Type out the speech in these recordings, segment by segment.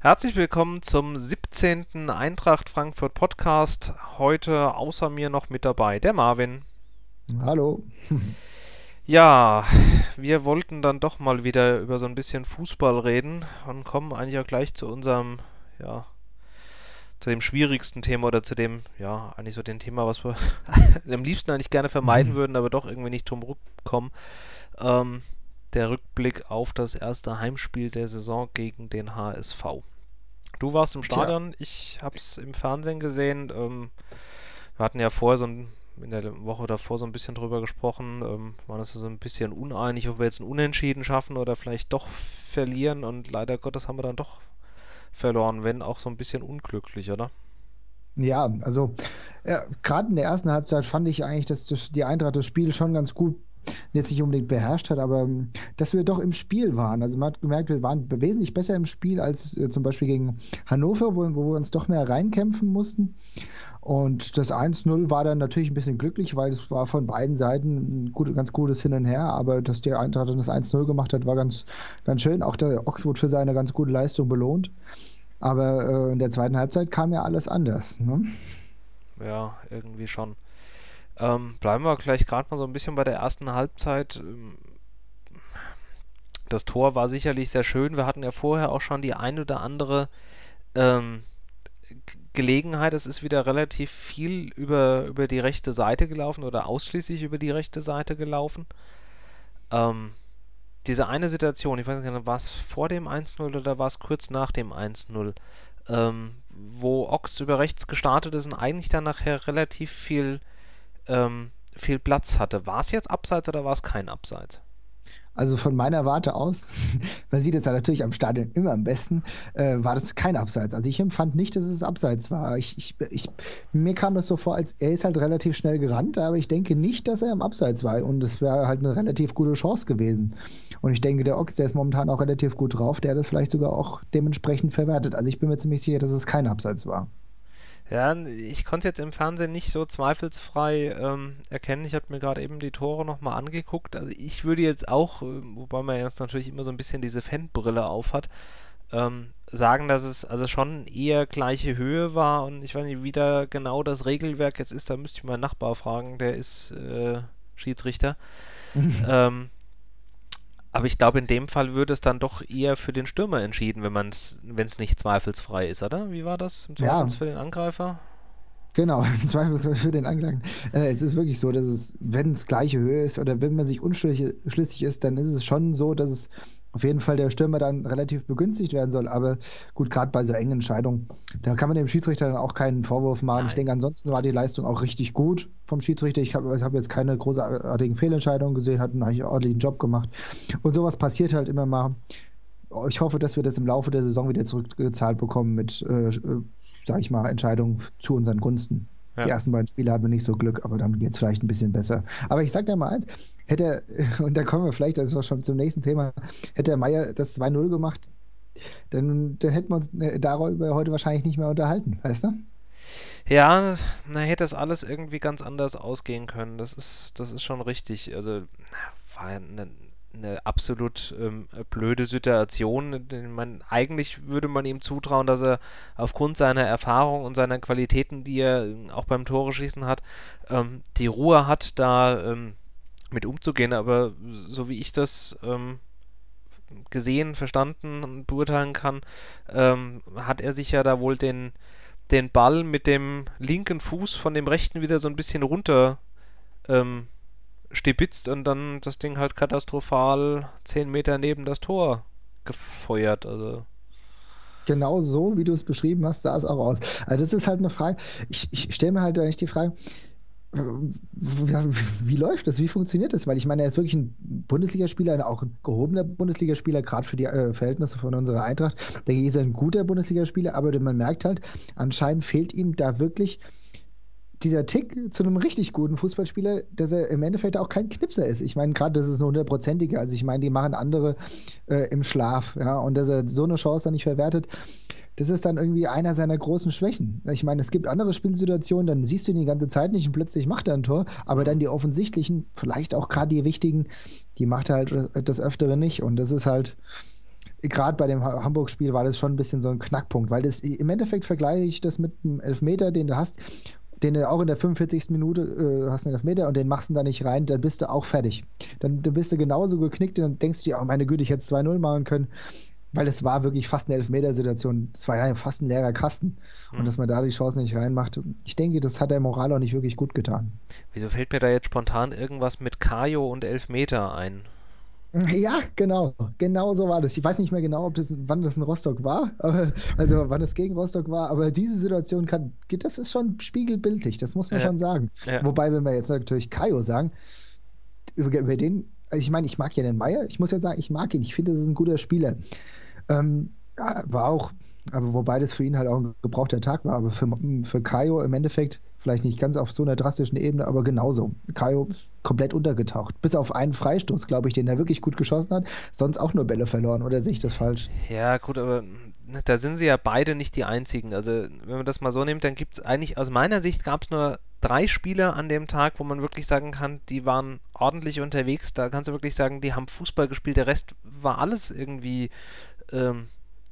Herzlich willkommen zum 17. Eintracht Frankfurt Podcast. Heute außer mir noch mit dabei der Marvin. Hallo. Ja, wir wollten dann doch mal wieder über so ein bisschen Fußball reden und kommen eigentlich auch gleich zu unserem, ja, zu dem schwierigsten Thema oder zu dem, ja, eigentlich so dem Thema, was wir am liebsten eigentlich gerne vermeiden würden, aber doch irgendwie nicht drum rumkommen. Ähm, Der Rückblick auf das erste Heimspiel der Saison gegen den HSV. Du warst im Tja, Stadion, ich habe es im Fernsehen gesehen. Wir hatten ja vorher in der Woche davor so ein bisschen drüber gesprochen, waren uns so ein bisschen uneinig, ob wir jetzt ein Unentschieden schaffen oder vielleicht doch verlieren, und leider Gottes haben wir dann doch verloren, wenn auch so ein bisschen unglücklich, oder? ja, also gerade in der ersten Halbzeit fand ich eigentlich, dass die Eintracht das Spiel schon ganz gut jetzt nicht unbedingt beherrscht hat, aber dass wir doch im Spiel waren. Also man hat gemerkt, wir waren wesentlich besser im Spiel als zum Beispiel gegen Hannover, wo wir uns doch mehr reinkämpfen mussten. Und das 1-0 war dann natürlich ein bisschen glücklich, weil es war von beiden Seiten ein ganz gutes Hin und Her, aber dass die Eintracht dann das 1-0 gemacht hat, war ganz schön. Auch der Ochs wurde für seine ganz gute Leistung belohnt. Aber in der zweiten Halbzeit kam ja alles anders. Ne? Ja, irgendwie schon. Bleiben wir gleich gerade mal so ein bisschen bei der ersten Halbzeit. Das Tor war sicherlich sehr schön. Wir hatten ja vorher auch schon die ein oder andere ähm, Gelegenheit. Es ist wieder relativ viel über die rechte Seite gelaufen oder ausschließlich über die rechte Seite gelaufen. Ähm, Diese eine Situation, ich weiß nicht, war es vor dem 1:0 oder war es kurz nach dem 1:0, wo Ochs über rechts gestartet ist und eigentlich dann nachher relativ viel Platz hatte. War es jetzt Abseits oder war es kein Abseits? Also von meiner Warte aus, man sieht es ja natürlich am Stadion immer am besten, war das kein Abseits. Also ich empfand nicht, dass es Abseits war. Mir kam das so vor, als er ist halt relativ schnell gerannt, aber ich denke nicht, dass er im Abseits war. Und es wäre halt eine relativ gute Chance gewesen. Und ich denke, der Ochs, der ist momentan auch relativ gut drauf, der hat das vielleicht sogar auch dementsprechend verwertet. Also ich bin mir ziemlich sicher, dass es kein Abseits war. Ja, ich konnte es jetzt im Fernsehen nicht so zweifelsfrei erkennen. Ich habe mir gerade eben die Tore nochmal angeguckt. Also ich würde jetzt auch, wobei man jetzt natürlich immer so ein bisschen diese Fanbrille aufhat, sagen, dass es also schon eher gleiche Höhe war, und ich weiß nicht, wie da genau das Regelwerk jetzt ist, da müsste ich meinen Nachbar fragen, der ist Schiedsrichter. Ähm, aber ich glaube, in dem Fall würde es dann doch eher für den Stürmer entschieden, wenn es nicht zweifelsfrei ist, oder? Wie war das? Im Ja, Zweifels für den Angreifer? genau, im Zweifelsfall für den Anklagten. Es ist wirklich so, dass es, wenn es gleiche Höhe ist oder wenn man sich unschlüssig ist, dann ist es schon so, dass es auf jeden Fall der Stürmer dann relativ begünstigt werden soll. Aber gut, gerade bei so engen Entscheidungen, da kann man dem Schiedsrichter dann auch keinen Vorwurf machen. Ich Nein. denke, ansonsten war die Leistung auch richtig gut vom Schiedsrichter. Ich hab jetzt keine großartigen Fehlentscheidungen gesehen, hat einen eigentlich ordentlichen Job gemacht. Und sowas passiert halt immer mal. Ich hoffe, dass wir das im Laufe der Saison wieder zurückgezahlt bekommen mit, sag ich mal, Entscheidungen zu unseren Gunsten. Die Ja. ersten beiden Spiele hatten wir nicht so Glück, aber dann geht es vielleicht ein bisschen besser. Aber ich sag dir mal eins, hätte, und da kommen wir vielleicht, das ist auch schon zum nächsten Thema, hätte der Meier das 2-0 gemacht, dann hätten wir uns darüber heute wahrscheinlich nicht mehr unterhalten, weißt du? Ja, na, hätte das alles irgendwie ganz anders ausgehen können. Das ist schon richtig. Also war eine absolut blöde Situation. Ich meine, eigentlich würde man ihm zutrauen, dass er aufgrund seiner Erfahrung und seiner Qualitäten, die er auch beim Tore schießen hat, die Ruhe hat, da mit umzugehen. Aber so wie ich das gesehen, verstanden und beurteilen kann, hat er sich ja da wohl den Ball mit dem linken Fuß von dem rechten wieder so ein bisschen runter ähm, stibitzt und dann das Ding halt katastrophal 10 Meter neben das Tor gefeuert. Also, Genau so, wie du es beschrieben hast, sah es auch aus. Also das ist halt eine Frage, ich stelle mir halt eigentlich die Frage, wie läuft das? Wie funktioniert das? Weil ich meine, er ist wirklich ein Bundesligaspieler, auch ein gehobener Bundesligaspieler, gerade für die Verhältnisse von unserer Eintracht. Denke ich, ist er ein guter Bundesligaspieler, aber man merkt halt, anscheinend fehlt ihm da wirklich dieser Tick zu einem richtig guten Fußballspieler, dass er im Endeffekt auch kein Knipser ist. Ich meine, gerade das ist eine hundertprozentige. Also ich meine, die machen andere im Schlaf, ja, und dass er so eine Chance dann nicht verwertet, das ist dann irgendwie einer seiner großen Schwächen. Ich meine, es gibt andere Spielsituationen, dann siehst du ihn die ganze Zeit nicht und plötzlich macht er ein Tor, aber dann die offensichtlichen, vielleicht auch gerade die wichtigen, die macht er halt das Öfteren nicht. Und das ist halt, gerade bei dem Hamburg-Spiel war das schon ein bisschen so ein Knackpunkt, weil das im Endeffekt vergleiche ich das mit einem Elfmeter, den du hast, den du auch in der 45. Minute hast einen Elfmeter und den machst du da nicht rein, dann bist du auch fertig. Dann bist du genauso geknickt und dann denkst du dir, oh meine Güte, ich hätte es 2-0 machen können, weil es war wirklich fast eine Elfmetersituation. Es war ja fast ein leerer Kasten. Und Hm. dass man da die Chance nicht reinmacht, ich denke, das hat der Moral auch nicht wirklich gut getan. Wieso fällt mir da jetzt spontan irgendwas mit Kajo und Elfmeter ein? Ja, genau. Genau so war das. Ich weiß nicht mehr genau, wann das in Rostock war, aber, also wann es gegen Rostock war, aber diese Situation das ist schon spiegelbildlich, das muss man Ja, schon sagen. ja. Wobei, wenn wir jetzt natürlich Kajo sagen, über den, also ich meine, ich mag ja den Meier, ich muss ja sagen, ich mag ihn, ich finde, das ist ein guter Spieler. Ja, war auch, aber wobei das für ihn halt auch ein gebrauchter Tag war, aber für Kajo im Endeffekt vielleicht nicht ganz auf so einer drastischen Ebene, aber genauso. Kajo ist komplett untergetaucht. Bis auf einen Freistoß, glaube ich, den er wirklich gut geschossen hat. Sonst auch nur Bälle verloren, oder sehe ich das falsch? Ja, gut, aber da sind sie ja beide nicht die einzigen. Also, wenn man das mal so nimmt, dann gibt es eigentlich, aus meiner Sicht gab es nur 3 Spieler an dem Tag, wo man wirklich sagen kann, die waren ordentlich unterwegs. Da kannst du wirklich sagen, die haben Fußball gespielt. Der Rest war alles irgendwie ähm,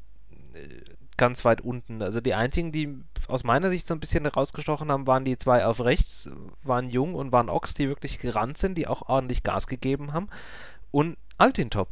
ganz weit unten. Also die einzigen, die aus meiner Sicht so ein bisschen rausgestochen haben, waren die 2 auf rechts, waren Jung und waren Ochs, die wirklich gerannt sind, die auch ordentlich Gas gegeben haben. Und Altintop.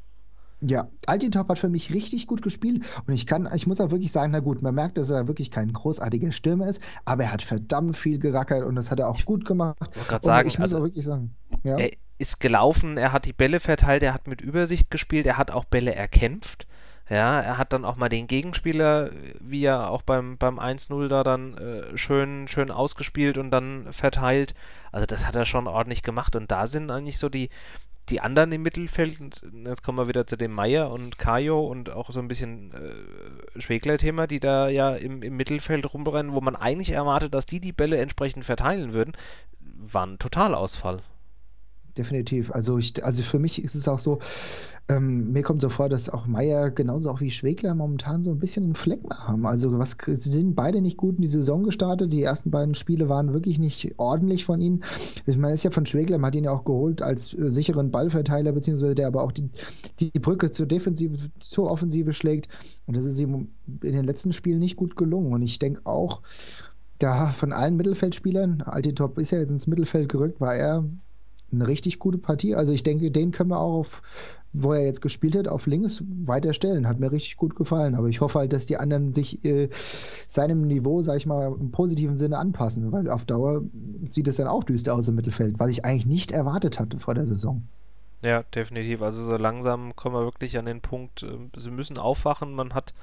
Ja, Altintop hat für mich richtig gut gespielt und ich muss auch wirklich sagen, na gut, man merkt, dass er wirklich kein großartiger Stürmer ist, aber er hat verdammt viel gerackert und das hat er auch Ich gut gemacht wollte gerade und sagen, ich muss also auch wirklich sagen, ja. er ist gelaufen, er hat die Bälle verteilt, er hat mit Übersicht gespielt, er hat auch Bälle erkämpft. Ja, er hat dann auch mal den Gegenspieler, wie er auch beim 1-0 da dann schön ausgespielt und dann verteilt. Also das hat er schon ordentlich gemacht und da sind eigentlich so die anderen im Mittelfeld, und jetzt kommen wir wieder zu dem Meier und Kajo und auch so ein bisschen Schwegler-Thema, die da ja im Mittelfeld rumrennen, wo man eigentlich erwartet, dass die Bälle entsprechend verteilen würden, war ein Totalausfall. Definitiv. Also für mich ist es auch so, mir kommt so vor, dass auch Meier genauso auch wie Schwegler momentan so ein bisschen einen Fleck haben. Also sie sind beide nicht gut in die Saison gestartet. Die ersten beiden Spiele waren wirklich nicht ordentlich von ihnen. Ich meine, ist ja von Schwegler, man hat ihn ja auch geholt als sicheren Ballverteiler, beziehungsweise der aber auch die Brücke zur Defensive, zur Offensive schlägt. Und das ist ihm in den letzten Spielen nicht gut gelungen. Und ich denke auch, da von allen Mittelfeldspielern, Altintop ist ja jetzt ins Mittelfeld gerückt, war er eine richtig gute Partie. Also ich denke, den können wir auch wo er jetzt gespielt hat, auf links weiter stellen. Hat mir richtig gut gefallen. Aber ich hoffe halt, dass die anderen sich seinem Niveau, sag ich mal, im positiven Sinne anpassen, weil auf Dauer sieht es dann auch düster aus im Mittelfeld, was ich eigentlich nicht erwartet hatte vor der Saison. Ja, definitiv. Also so langsam kommen wir wirklich an den Punkt, sie müssen aufwachen. Man hat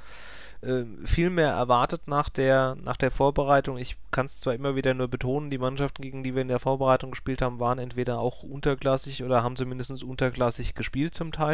viel mehr erwartet nach der Vorbereitung. Ich kann es zwar immer wieder nur betonen, die Mannschaften, gegen die wir in der Vorbereitung gespielt haben, waren entweder auch unterklassig oder haben zumindest unterklassig gespielt zum Teil.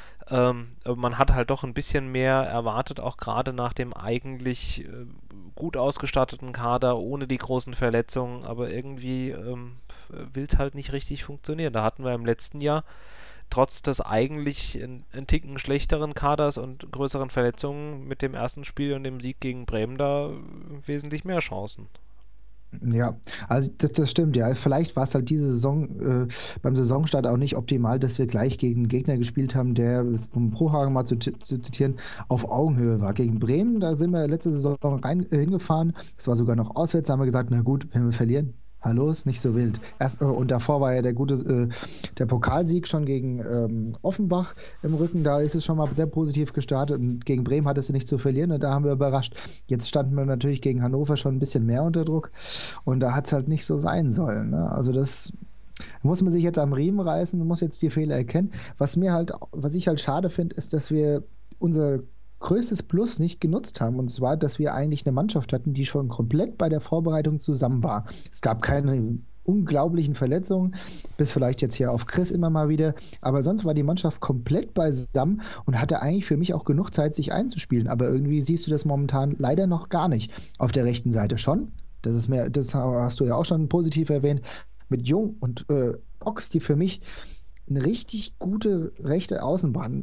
Aber man hat halt doch ein bisschen mehr erwartet, auch gerade nach dem eigentlich gut ausgestatteten Kader, ohne die großen Verletzungen, aber irgendwie will es halt nicht richtig funktionieren. Da hatten wir im letzten Jahr trotz des eigentlich ein Ticken schlechteren Kaders und größeren Verletzungen mit dem ersten Spiel und dem Sieg gegen Bremen da wesentlich mehr Chancen. Ja, also das stimmt, ja. Vielleicht war es halt diese Saison beim Saisonstart auch nicht optimal, dass wir gleich gegen einen Gegner gespielt haben, der, um Prohagen mal zu zitieren, auf Augenhöhe war. Gegen Bremen, da sind wir letzte Saison hingefahren. Das war sogar noch auswärts, da haben wir gesagt, na gut, wenn wir verlieren, hallo, ist nicht so wild. Und davor war ja der Pokalsieg schon gegen Offenbach im Rücken. Da ist es schon mal sehr positiv gestartet. Und gegen Bremen hattest du nicht zu verlieren. Und da haben wir überrascht. Jetzt standen wir natürlich gegen Hannover schon ein bisschen mehr unter Druck. Und da hat es halt nicht so sein sollen. Ne? Also das muss man sich jetzt am Riemen reißen und muss jetzt die Fehler erkennen. Was ich halt schade finde, ist, dass wir unser größtes Plus nicht genutzt haben. Und zwar, dass wir eigentlich eine Mannschaft hatten, die schon komplett bei der Vorbereitung zusammen war. Es gab keine unglaublichen Verletzungen, bis vielleicht jetzt hier auf Chris immer mal wieder. Aber sonst war die Mannschaft komplett beisammen und hatte eigentlich für mich auch genug Zeit, sich einzuspielen. Aber irgendwie siehst du das momentan leider noch gar nicht. Auf der rechten Seite schon. Das hast du ja auch schon positiv erwähnt, mit Jung und Ochs, die für mich eine richtig gute rechte Außenbahn,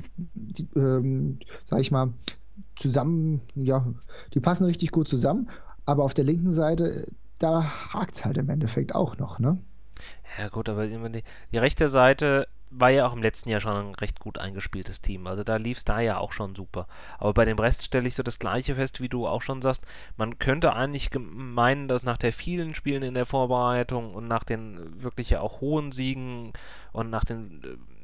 sag ich mal, zusammen, ja, die passen richtig gut zusammen, aber auf der linken Seite, da hakt es halt im Endeffekt auch noch, ne? Ja gut, aber die rechte Seite war ja auch im letzten Jahr schon ein recht gut eingespieltes Team. Also da lief es da ja auch schon super. Aber bei dem Rest stelle ich so das Gleiche fest, wie du auch schon sagst. Man könnte eigentlich meinen, dass nach der vielen Spielen in der Vorbereitung und nach den wirklich ja auch hohen Siegen und nach den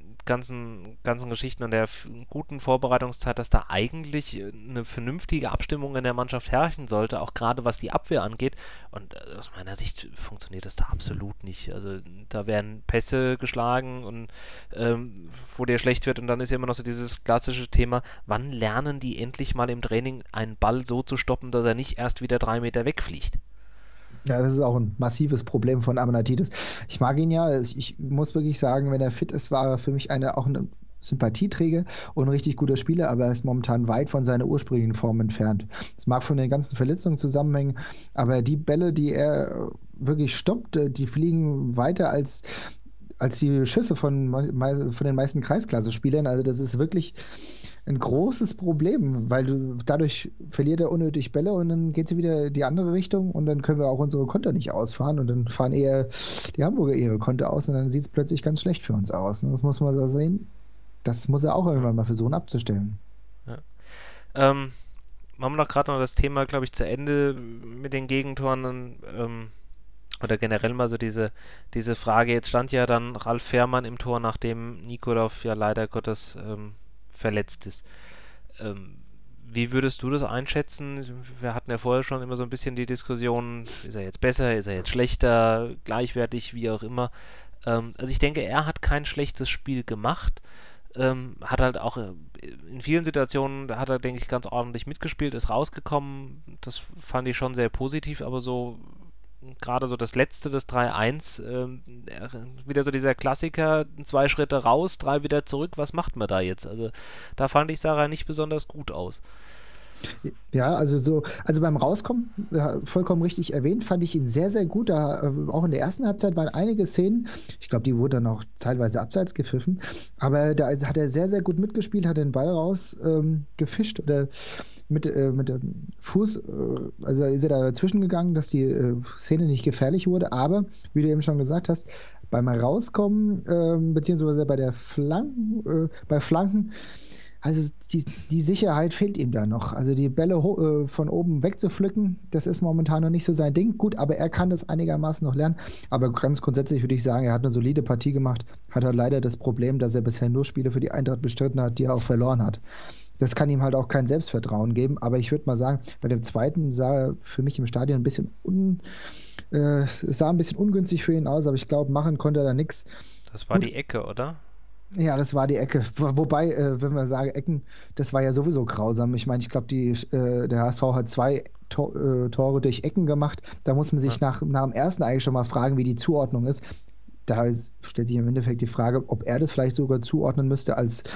ganzen Geschichten und der guten Vorbereitungszeit, dass da eigentlich eine vernünftige Abstimmung in der Mannschaft herrschen sollte, auch gerade was die Abwehr angeht. Und aus meiner Sicht funktioniert das da absolut nicht. Also da werden Pässe geschlagen und wo dir schlecht wird und dann ist ja immer noch so dieses klassische Thema, wann lernen die endlich mal im Training einen Ball so zu stoppen, dass er nicht erst wieder 3 Meter wegfliegt? Ja, das ist auch ein massives Problem von Amanatis. Ich mag ihn ja. Ich muss wirklich sagen, wenn er fit ist, war er für mich auch eine Sympathieträger und ein richtig guter Spieler, aber er ist momentan weit von seiner ursprünglichen Form entfernt. Das mag von den ganzen Verletzungen zusammenhängen, aber die Bälle, die er wirklich stoppt, die fliegen weiter als die Schüsse von den meisten Kreisklasse-Spielern. Also das ist wirklich ein großes Problem, weil dadurch verliert er unnötig Bälle und dann geht sie wieder die andere Richtung und dann können wir auch unsere Konter nicht ausfahren und dann fahren eher die Hamburger ihre Konter aus und dann sieht es plötzlich ganz schlecht für uns aus. Das muss man so sehen. Das muss er auch Ja, irgendwann mal versuchen abzustellen. ja. Machen wir doch gerade noch das Thema, glaube ich, zu Ende mit den Gegentoren. Oder generell mal so diese Frage. Jetzt stand ja dann Ralf Fährmann im Tor, nachdem Nikolov ja leider Gottes verletzt ist. Ähm, Wie würdest du das einschätzen? Wir hatten ja vorher schon immer so ein bisschen die Diskussion, ist er jetzt besser, ist er jetzt schlechter, gleichwertig, wie auch immer. Also ich denke, er hat kein schlechtes Spiel gemacht. Hat halt auch in vielen Situationen, da hat er, denke ich, ganz ordentlich mitgespielt, ist rausgekommen. Das fand ich schon sehr positiv, aber so gerade so das letzte, das 3-1, wieder so dieser Klassiker, 2 Schritte raus, 3 wieder zurück, was macht man da jetzt? Also da fand ich Sarah nicht besonders gut aus. Ja, also beim Rauskommen, ja, vollkommen richtig erwähnt, fand ich ihn sehr, sehr gut. Auch in der ersten Halbzeit waren einige Szenen, ich glaube, die wurden dann auch teilweise abseits gepfiffen, aber da hat er sehr, sehr gut mitgespielt, hat den Ball raus gefischt oder mit dem Fuß, also ist er da dazwischen gegangen, dass die Szene nicht gefährlich wurde, aber wie du eben schon gesagt hast, beim Rauskommen, beziehungsweise bei Flanken, also die Sicherheit fehlt ihm da noch. Also die Bälle von oben wegzupflücken, das ist momentan noch nicht so sein Ding. Gut, aber er kann das einigermaßen noch lernen. Aber ganz grundsätzlich würde ich sagen, er hat eine solide Partie gemacht, hat halt leider das Problem, dass er bisher nur Spiele für die Eintracht bestritten hat, die er auch verloren hat. Das kann ihm halt auch kein Selbstvertrauen geben. Aber ich würde mal sagen, bei dem zweiten sah er für mich im Stadion es sah ein bisschen ungünstig für ihn aus, aber ich glaube, machen konnte er da nichts. Das war Gut, die Ecke, oder? ja, das war die Ecke. Wobei, wenn wir sagen Ecken, das war ja sowieso grausam. Ich meine, ich glaube, der HSV hat 2 Tore durch Ecken gemacht. Da muss man Ja. sich nach dem ersten eigentlich schon mal fragen, wie die Zuordnung ist. Stellt sich im Endeffekt die Frage, ob er das vielleicht sogar zuordnen müsste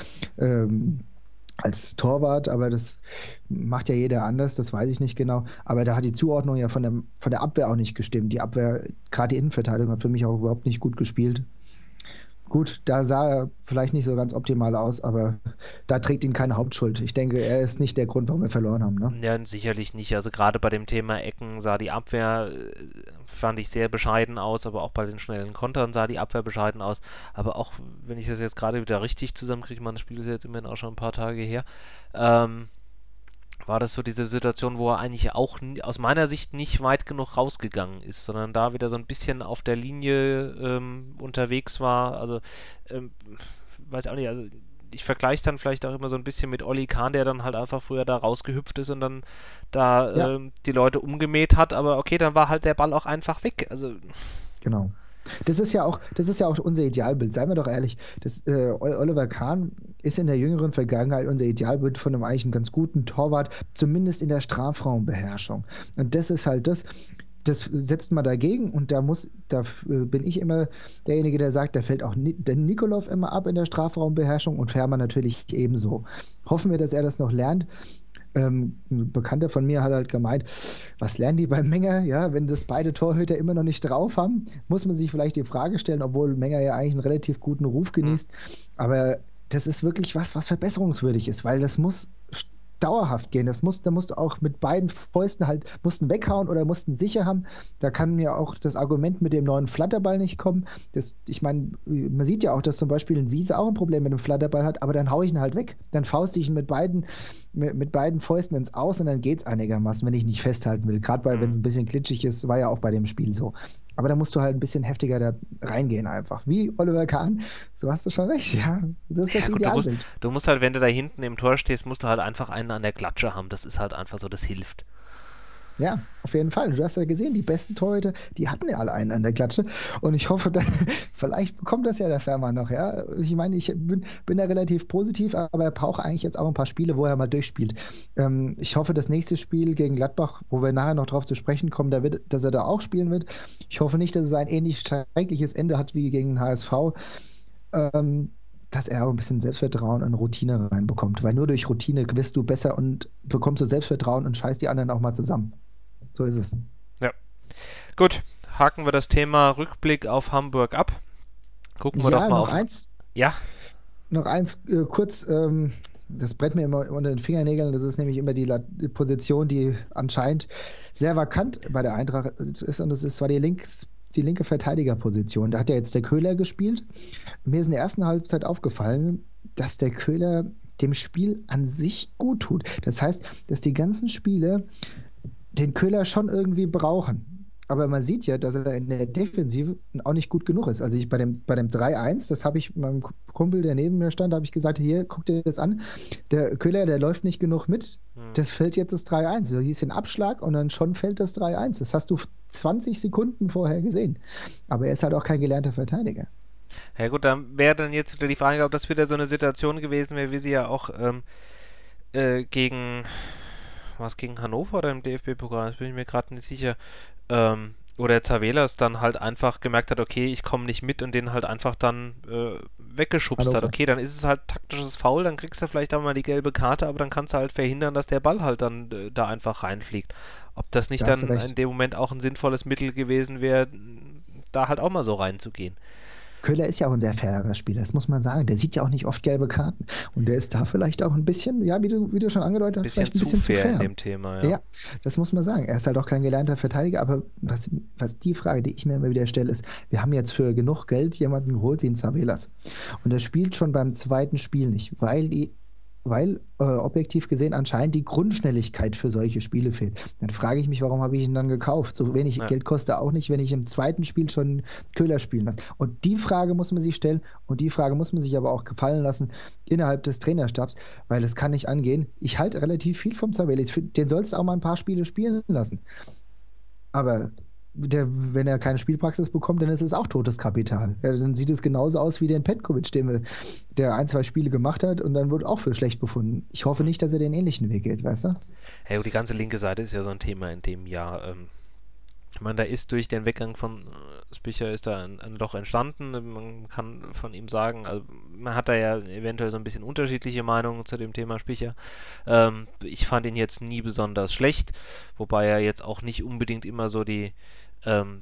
als Torwart, aber das macht ja jeder anders, das weiß ich nicht genau. Aber da hat die Zuordnung ja von der Abwehr auch nicht gestimmt. Die Abwehr, gerade die Innenverteidigung, hat für mich auch überhaupt nicht gut gespielt. Gut, da sah er vielleicht nicht so ganz optimal aus, aber da trägt ihn keine Hauptschuld. Ich denke, er ist nicht der Grund, warum wir verloren haben, ne? Ja, sicherlich nicht. Also gerade bei dem Thema Ecken sah die Abwehr, fand ich sehr bescheiden aus, aber auch bei den schnellen Kontern sah die Abwehr bescheiden aus. Aber auch, wenn ich das jetzt gerade wieder richtig zusammenkriege, mein Spiel ist jetzt immerhin auch schon ein paar Tage her, ähm, war das so diese Situation, wo er eigentlich auch aus meiner Sicht nicht weit genug rausgegangen ist, sondern da wieder so ein bisschen auf der Linie unterwegs war. Also, weiß auch nicht, also ich vergleiche es dann vielleicht auch immer so ein bisschen mit Olli Kahn, der dann halt einfach früher da rausgehüpft ist und dann Ja, da die Leute umgemäht hat, aber okay, dann war halt der Ball auch einfach weg. Also, genau. Das ist ja auch unser Idealbild, seien wir doch ehrlich. Oliver Kahn ist in der jüngeren Vergangenheit unser Idealbild von einem eigentlich einen ganz guten Torwart, zumindest in der Strafraumbeherrschung. Und das ist halt das setzt man dagegen und bin ich immer derjenige, der sagt, da fällt auch der Nikolov immer ab in der Strafraumbeherrschung und Fährmann natürlich ebenso. Hoffen wir, dass er das noch lernt. Ein Bekannter von mir hat halt gemeint, was lernen die beim Menger? Ja, wenn das beide Torhüter immer noch nicht drauf haben, muss man sich vielleicht die Frage stellen, obwohl Menger ja eigentlich einen relativ guten Ruf hm, genießt. Aber das ist wirklich was verbesserungswürdig ist, weil das muss dauerhaft gehen. Da musst du auch mit beiden Fäusten halt, mussten weghauen oder mussten sicher haben. Da kann mir auch das Argument mit dem neuen Flatterball nicht kommen. Ich meine, man sieht ja auch, dass zum Beispiel ein Wiese auch ein Problem mit dem Flatterball hat, aber dann haue ich ihn halt weg. Dann fauste ich ihn mit beiden Fäusten ins Aus und dann geht es einigermaßen, wenn ich nicht festhalten will. Gerade wenn es ein bisschen glitschig ist, war ja auch bei dem Spiel so. Aber da musst du halt ein bisschen heftiger da reingehen einfach. Wie Oliver Kahn, so hast du schon recht, ja. Das ist das Ja gut, Idealbild. du musst halt, wenn du da hinten im Tor stehst, musst du halt einfach einen an der Klatsche haben. Das ist halt einfach so, das hilft. Ja, auf jeden Fall. Du hast ja gesehen, die besten Torhüter, die hatten ja alle einen an der Klatsche. Und ich hoffe, vielleicht bekommt das ja der Fährmann noch, ja. Ich meine, ich bin da relativ positiv, aber er braucht eigentlich jetzt auch ein paar Spiele, wo er mal durchspielt. Ich hoffe, das nächste Spiel gegen Gladbach, wo wir nachher noch drauf zu sprechen kommen, dass er da auch spielen wird. Ich hoffe nicht, dass es ein ähnlich schreckliches Ende hat wie gegen den HSV. Dass er auch ein bisschen Selbstvertrauen und Routine reinbekommt. Weil nur durch Routine wirst du besser und bekommst du Selbstvertrauen und scheißt die anderen auch mal zusammen. So ist es. Ja. Gut, haken wir das Thema Rückblick auf Hamburg ab. Gucken wir Ja, doch mal noch auf. eins, Ja, noch eins kurz, das brennt mir immer unter den Fingernägeln, das ist nämlich immer die Position, die anscheinend sehr vakant bei der Eintracht ist und zwar die linke Verteidigerposition. Da hat ja jetzt der Köhler gespielt. Mir ist in der ersten Halbzeit aufgefallen, dass der Köhler dem Spiel an sich gut tut. Das heißt, dass die ganzen Spieler den Köhler schon irgendwie brauchen. Aber man sieht ja, dass er in der Defensive auch nicht gut genug ist. Also bei dem 3-1, das habe ich meinem Kumpel, der neben mir stand, habe ich gesagt, hier, guck dir das an. Der Köhler, der läuft nicht genug mit. Das fällt jetzt das 3-1. Du siehst den Abschlag und dann schon fällt das 3-1. Das hast du 20 Sekunden vorher gesehen. Aber er ist halt auch kein gelernter Verteidiger. ja gut, dann wäre dann jetzt wieder die Frage, ob das wieder so eine Situation gewesen wäre, wie sie ja auch gegen Hannover oder im DFB-Pokal, das bin ich mir gerade nicht sicher, oder Zavelas dann halt einfach gemerkt hat, okay, ich komme nicht mit und den halt einfach dann weggeschubst hat. Hannover. Okay, dann ist es halt taktisches Foul, dann kriegst du vielleicht auch mal die gelbe Karte, aber dann kannst du halt verhindern, dass der Ball halt dann da einfach reinfliegt. Ob das nicht Da hast du dann recht. in dem Moment auch ein sinnvolles Mittel gewesen wäre, da halt auch mal so reinzugehen. Köhler ist ja auch ein sehr fairer Spieler, das muss man sagen. Der sieht ja auch nicht oft gelbe Karten. Und der ist da vielleicht auch ein bisschen, ja, wie du schon angedeutet hast, Bisschen vielleicht ein zu bisschen zu fair in fair. dem Thema, ja. Ja, das muss man sagen. Er ist halt auch kein gelernter Verteidiger, aber was die Frage, die ich mir immer wieder stelle, ist, wir haben jetzt für genug Geld jemanden geholt wie ein Zavelas. Und der spielt schon beim zweiten Spiel nicht, weil objektiv gesehen anscheinend die Grundschnelligkeit für solche Spiele fehlt. Dann frage ich mich, warum habe ich ihn dann gekauft? So wenig Ja. Geld kostet er auch nicht, wenn ich im zweiten Spiel schon Köhler spielen lasse. Und die Frage muss man sich stellen und die Frage muss man sich aber auch gefallen lassen innerhalb des Trainerstabs, weil es kann nicht angehen. Ich halte relativ viel vom Zavelis. Den sollst du auch mal ein paar Spiele spielen lassen. Aber wenn er keine Spielpraxis bekommt, dann ist es auch totes Kapital. Ja, dann sieht es genauso aus wie den Petkovic, der ein, zwei Spiele gemacht hat und dann wurde auch für schlecht befunden. Ich hoffe nicht, dass er den ähnlichen Weg geht, weißt du? Hey, die ganze linke Seite ist ja so ein Thema in dem Jahr. Ich meine, da ist durch den Weggang von Spicher ist da ein Loch entstanden. Man kann von ihm sagen, also man hat da ja eventuell so ein bisschen unterschiedliche Meinungen zu dem Thema Spicher. Ich fand ihn jetzt nie besonders schlecht, wobei er jetzt auch nicht unbedingt immer so ähm,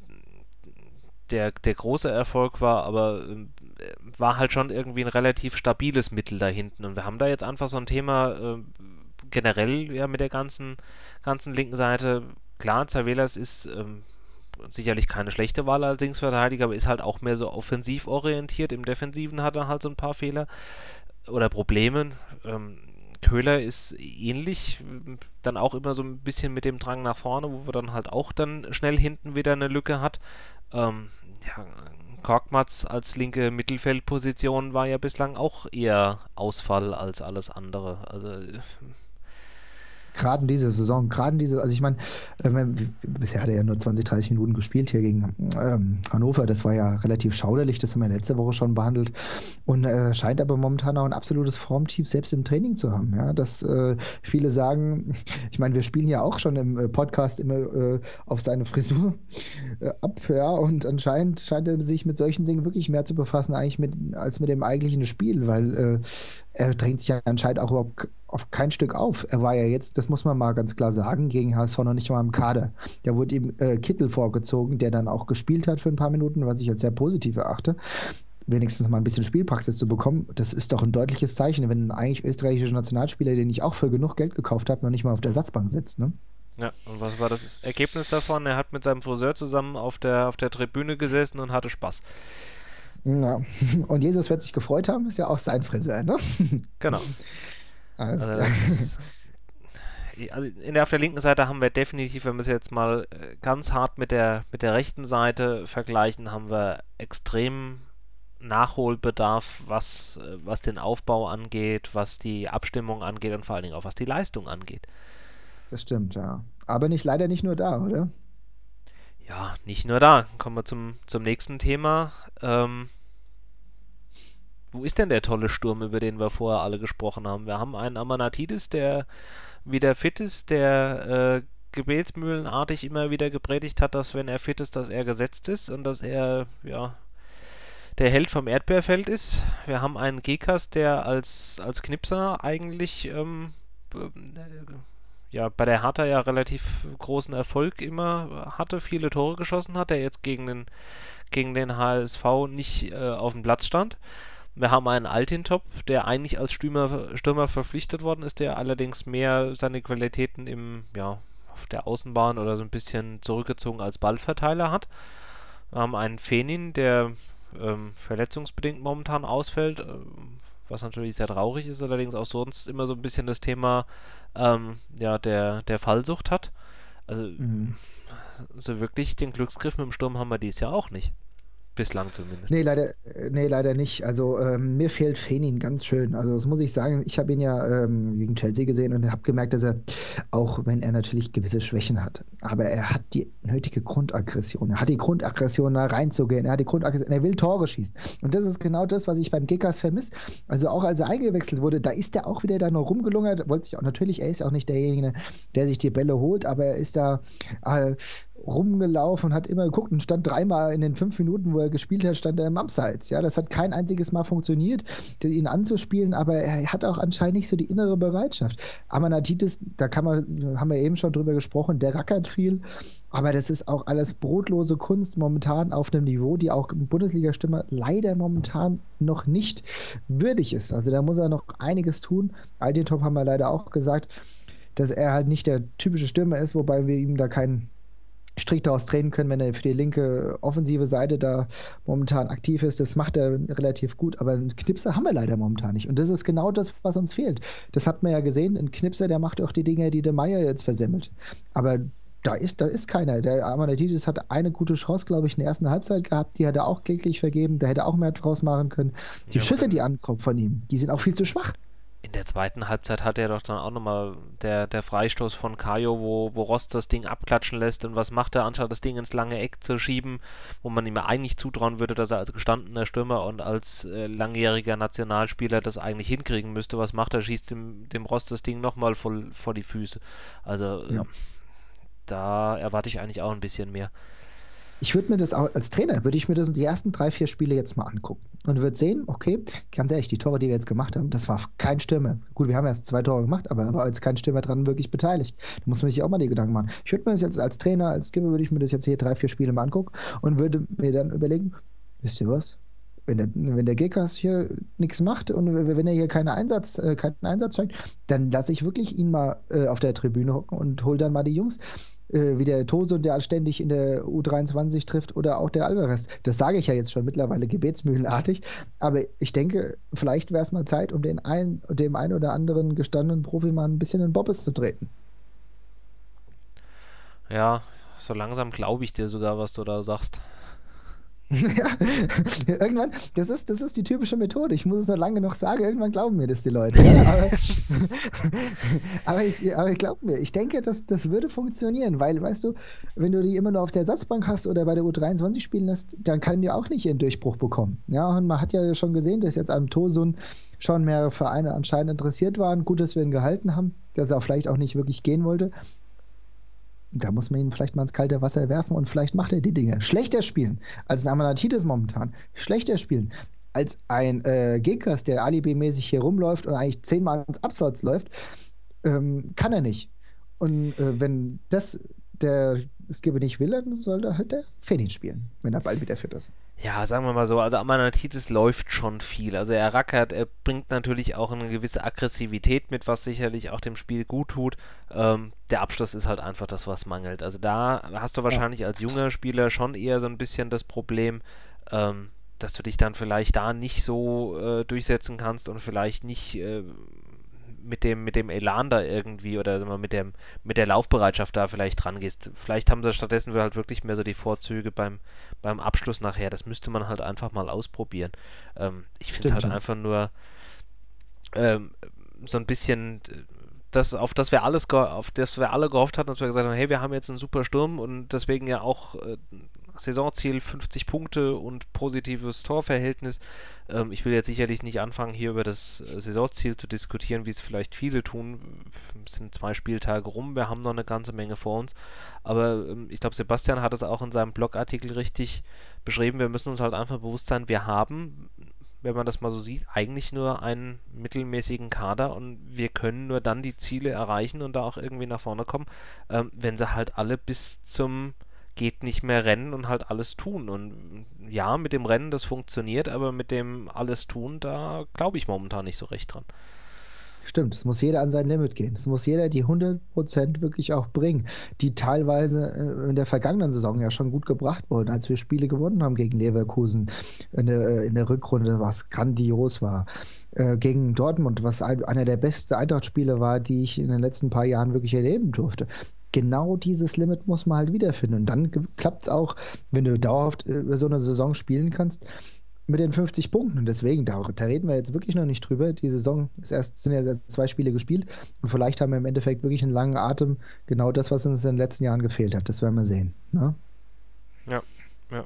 der große Erfolg war, aber war halt schon irgendwie ein relativ stabiles Mittel da hinten. Und wir haben da jetzt einfach so ein Thema generell ja mit der ganzen linken Seite. Klar, Zavelas ist sicherlich keine schlechte Wahl als Linksverteidiger, aber ist halt auch mehr so offensiv orientiert. Im Defensiven hat er halt so ein paar Fehler oder Probleme. Köhler ist ähnlich, dann auch immer so ein bisschen mit dem Drang nach vorne, wo wir dann halt auch dann schnell hinten wieder eine Lücke hat. Ja, Korkmaz als linke Mittelfeldposition war ja bislang auch eher Ausfall als alles andere. Also Gerade in dieser Saison, also ich meine, bisher hat er ja nur 20, 30 Minuten gespielt hier gegen Hannover. Das war ja relativ schauderlich, das haben wir letzte Woche schon behandelt. Und scheint aber momentan auch ein absolutes Formtief selbst im Training zu haben. Ja, dass viele sagen, ich meine, wir spielen ja auch schon im Podcast immer auf seine Frisur ab, ja, und anscheinend scheint er sich mit solchen Dingen wirklich mehr zu befassen, als mit dem eigentlichen Spiel, weil er drängt sich ja anscheinend auch überhaupt auf kein Stück auf. Er war ja jetzt, das muss man mal ganz klar sagen, gegen HSV noch nicht mal im Kader. Da wurde ihm Kittel vorgezogen, der dann auch gespielt hat für ein paar Minuten, was ich als sehr positiv erachte. wenigstens mal ein bisschen Spielpraxis zu bekommen, das ist doch ein deutliches Zeichen, wenn ein eigentlich österreichischer Nationalspieler, den ich auch für genug Geld gekauft habe, noch nicht mal auf der Ersatzbank sitzt, ne? Ja, und was war das Ergebnis davon? Er hat mit seinem Friseur zusammen auf der Tribüne gesessen und hatte Spaß. Ja. Und Jesus wird sich gefreut haben, ist ja auch sein Friseur, ne? Genau. Alles Also klar. das ist. Also auf der linken Seite haben wir definitiv, wenn wir es jetzt mal ganz hart mit der rechten Seite vergleichen, haben wir extrem Nachholbedarf, was den Aufbau angeht, was die Abstimmung angeht und vor allen Dingen auch was die Leistung angeht. Das stimmt, ja. Aber leider nicht nur da, oder? Ja, nicht nur da. Kommen wir zum nächsten Thema. Wo ist denn der tolle Sturm, über den wir vorher alle gesprochen haben? Wir haben einen Amanatidis, der wieder fit ist, der gebetsmühlenartig immer wieder gepredigt hat, dass wenn er fit ist, dass er gesetzt ist und dass er, ja, der Held vom Erdbeerfeld ist. Wir haben einen Gekas, der als Knipser eigentlich ja, bei der Hertha ja relativ großen Erfolg immer hatte, viele Tore geschossen hat, der jetzt gegen den HSV nicht auf dem Platz stand. Wir haben einen Altintop, der eigentlich als Stürmer verpflichtet worden ist, der allerdings mehr seine Qualitäten ja, auf der Außenbahn oder so ein bisschen zurückgezogen als Ballverteiler hat. Wir haben einen Fenin, der verletzungsbedingt momentan ausfällt, was natürlich sehr traurig ist, allerdings auch sonst immer so ein bisschen das Thema ja, der Fallsucht hat. Also Mhm. so wirklich den Glücksgriff mit dem Sturm haben wir dieses Jahr auch nicht. Bislang zumindest. Nee, leider nicht. Also mir fehlt Fenin ganz schön. Also das muss ich sagen. Ich habe ihn ja gegen Chelsea gesehen und habe gemerkt, dass er, auch wenn er natürlich gewisse Schwächen hat, aber er hat die nötige Grundaggression. Er hat die Grundaggression, da reinzugehen. Er hat die Grundaggression. Er will Tore schießen. Und das ist genau das, was ich beim Kickers vermisse. Also auch als er eingewechselt wurde, da ist er auch wieder da noch rumgelungert. Wollte sich auch natürlich, er ist ja auch nicht derjenige, der sich die Bälle holt, aber er ist da rumgelaufen und hat immer geguckt und stand dreimal in den 5 Minuten, wo er gespielt hat, stand er im Abseits. Ja, das hat kein einziges Mal funktioniert, ihn anzuspielen, aber er hat auch anscheinend nicht so die innere Bereitschaft. Amanatitis, haben wir eben schon drüber gesprochen, der rackert viel, aber das ist auch alles brotlose Kunst momentan auf einem Niveau, die auch im Bundesliga-Stürmer leider momentan noch nicht würdig ist. Also da muss er noch einiges tun. Altintop haben wir leider auch gesagt, dass er halt nicht der typische Stürmer ist, wobei wir ihm da keinen Strick daraus drehen können, wenn er für die linke offensive Seite da momentan aktiv ist. Das macht er relativ gut, aber einen Knipser haben wir leider momentan nicht. Und das ist genau das, was uns fehlt. Das hat man ja gesehen. Ein Knipser, der macht auch die Dinge, die der Meier jetzt versemmelt. Aber da ist keiner. Der Amanatidis hat eine gute Chance, glaube ich, in der ersten Halbzeit gehabt. Die hat er auch kläglich vergeben. Da hätte er auch mehr draus machen können. Die Ja gut, Schüsse, die ankommen von ihm, die sind auch viel zu schwach. in der zweiten Halbzeit hat er doch dann auch nochmal der Freistoß von Kajo, wo Rost das Ding abklatschen lässt. Und was macht er, anstatt das Ding ins lange Eck zu schieben, wo man ihm ja eigentlich zutrauen würde, dass er als gestandener Stürmer und als langjähriger Nationalspieler das eigentlich hinkriegen müsste. Was macht er? Schießt dem Rost das Ding nochmal vor die Füße. Also Ja. da erwarte ich eigentlich auch ein bisschen mehr. Ich würde mir das auch, als Trainer, würde ich mir das die ersten 3, 4 Spiele jetzt mal angucken und würde sehen, okay, ganz ehrlich, die Tore, die wir jetzt gemacht haben, das war kein Stürmer. Gut, wir haben erst 2 Tore gemacht, aber da war jetzt kein Stürmer dran wirklich beteiligt. Da muss man sich auch mal die Gedanken machen. Ich würde mir das jetzt als Trainer, als Skipper, würde ich mir das jetzt hier 3, 4 Spiele mal angucken und würde mir dann überlegen, wisst ihr was? Wenn der Gekas hier nichts macht und wenn er hier keinen Einsatz zeigt, dann lasse ich wirklich ihn mal auf der Tribüne hocken und hole dann mal die Jungs, wie der Tosun, der ständig in der U23 trifft, oder auch der Alvarez. Das sage ich ja jetzt schon mittlerweile gebetsmühlenartig, aber ich denke, vielleicht wäre es mal Zeit, um dem einen oder anderen gestandenen Profi mal ein bisschen in den Bobbes zu treten. Ja, so langsam glaube ich dir sogar, was du da sagst. Ja, irgendwann, das ist die typische Methode. Ich muss es nur lange noch sagen, irgendwann glauben mir das die Leute. Ja, aber ich glaube mir, ich denke, das würde funktionieren, weil, weißt du, wenn du die immer nur auf der Ersatzbank hast oder bei der U23 spielen lässt, dann können die auch nicht ihren Durchbruch bekommen. Ja, und man hat ja schon gesehen, dass jetzt am Tosun schon mehrere Vereine anscheinend interessiert waren. Gut, dass wir ihn gehalten haben, dass er auch vielleicht auch nicht wirklich gehen wollte. Da muss man ihn vielleicht mal ins kalte Wasser werfen und vielleicht macht er die Dinge. Schlechter spielen als ein Amanatidis momentan. Schlechter spielen als ein Gekas, der Alibi-mäßig hier rumläuft und eigentlich 10-mal ins Abseits läuft, kann er nicht. Und wenn der Skibbe nicht will, dann sollte halt der Fenin spielen, wenn er bald wieder fit ist. Ja, sagen wir mal so, also Amanatitis läuft schon viel. Also er rackert, er bringt natürlich auch eine gewisse Aggressivität mit, was sicherlich auch dem Spiel gut tut. Der Abschluss ist halt einfach das, was mangelt. Also da hast du Ja, wahrscheinlich als junger Spieler schon eher so ein bisschen das Problem, dass du dich dann vielleicht da nicht so durchsetzen kannst und vielleicht nicht mit dem Elan da irgendwie oder sagen wir, mit der Laufbereitschaft da vielleicht dran gehst. Vielleicht haben sie stattdessen halt wirklich mehr so die Vorzüge beim Abschluss nachher. Das müsste man halt einfach mal ausprobieren. Ich finde es stimmt, halt ja. einfach nur ähm, so ein bisschen das, auf das wir alle gehofft hatten, dass wir gesagt haben, hey, wir haben jetzt einen super Sturm und deswegen ja auch Saisonziel 50 Punkte und positives Torverhältnis. Ich will jetzt sicherlich nicht anfangen, hier über das Saisonziel zu diskutieren, wie es vielleicht viele tun. Es sind 2 Spieltage rum, wir haben noch eine ganze Menge vor uns. Aber ich glaube, Sebastian hat es auch in seinem Blogartikel richtig beschrieben. Wir müssen uns halt einfach bewusst sein, wir haben, wenn man das mal so sieht, eigentlich nur einen mittelmäßigen Kader und wir können nur dann die Ziele erreichen und da auch irgendwie nach vorne kommen, wenn sie halt alle bis zum geht nicht mehr rennen und halt alles tun. Und ja, mit dem Rennen, das funktioniert, aber mit dem alles tun, da glaube ich momentan nicht so recht dran. Stimmt, es muss jeder an sein Limit gehen. Es muss jeder die 100% wirklich auch bringen, die teilweise in der vergangenen Saison ja schon gut gebracht wurden, als wir Spiele gewonnen haben gegen Leverkusen in der Rückrunde, was grandios war. Gegen Dortmund, was einer der besten Eintracht-Spiele war, die ich in den letzten paar Jahren wirklich erleben durfte. Genau dieses Limit muss man halt wiederfinden. Und dann klappt es auch, wenn du dauerhaft so eine Saison spielen kannst mit den 50 Punkten. Und deswegen, da reden wir jetzt wirklich noch nicht drüber. Die Saison sind ja erst 2 Spiele gespielt. Und vielleicht haben wir im Endeffekt wirklich einen langen Atem. Genau das, was uns in den letzten Jahren gefehlt hat. Das werden wir sehen. Ne? Ja, ja.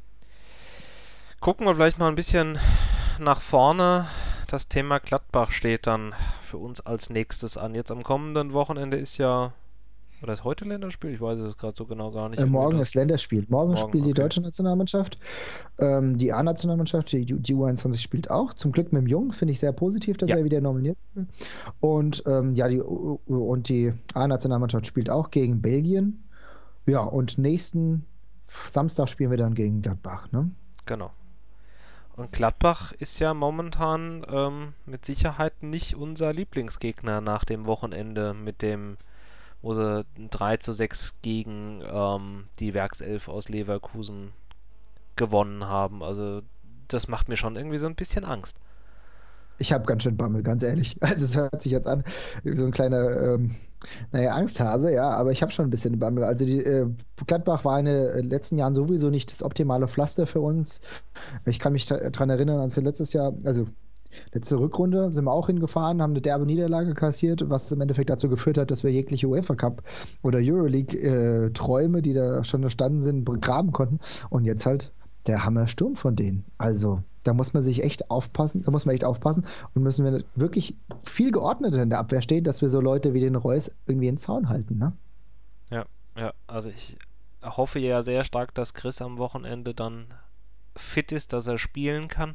Gucken wir vielleicht mal ein bisschen nach vorne. Das Thema Gladbach steht dann für uns als nächstes an. Jetzt am kommenden Wochenende ist ja, oder ist heute Länderspiel? Ich weiß es gerade so genau gar nicht. Irgendwie Morgen das ist Länderspiel. Morgen morgen, spielt die okay. deutsche Nationalmannschaft. Die A-Nationalmannschaft, die U21 spielt auch. Zum Glück mit dem Jungen. Finde ich sehr positiv, dass Ja, er wieder nominiert wird. Und ja, die A-Nationalmannschaft spielt auch gegen Belgien. Ja, und nächsten Samstag spielen wir dann gegen Gladbach. Ne? genau. Und Gladbach ist ja momentan mit Sicherheit nicht unser Lieblingsgegner nach dem Wochenende mit dem, wo sie 3:6 gegen die Werkself aus Leverkusen gewonnen haben. Also das macht mir schon irgendwie so ein bisschen Angst. Ich habe ganz schön Bammel, ganz ehrlich. Also es hört sich jetzt an wie so ein kleiner, naja, Angsthase, ja, aber ich habe schon ein bisschen Bammel. Also die Gladbach war in den letzten Jahren sowieso nicht das optimale Pflaster für uns. Ich kann mich daran erinnern, als wir letztes Jahr, also letzte Rückrunde, sind wir auch hingefahren, haben eine derbe Niederlage kassiert, was im Endeffekt dazu geführt hat, dass wir jegliche UEFA Cup oder Euroleague Träume, die da schon entstanden sind, begraben konnten. Und jetzt halt der Hammersturm von denen. Also da muss man sich echt aufpassen, da muss man echt aufpassen und müssen wir wirklich viel geordneter in der Abwehr stehen, dass wir so Leute wie den Reus irgendwie in den Zaun halten, ne? Ja, ja, also ich hoffe ja sehr stark, dass Chris am Wochenende dann fit ist, dass er spielen kann,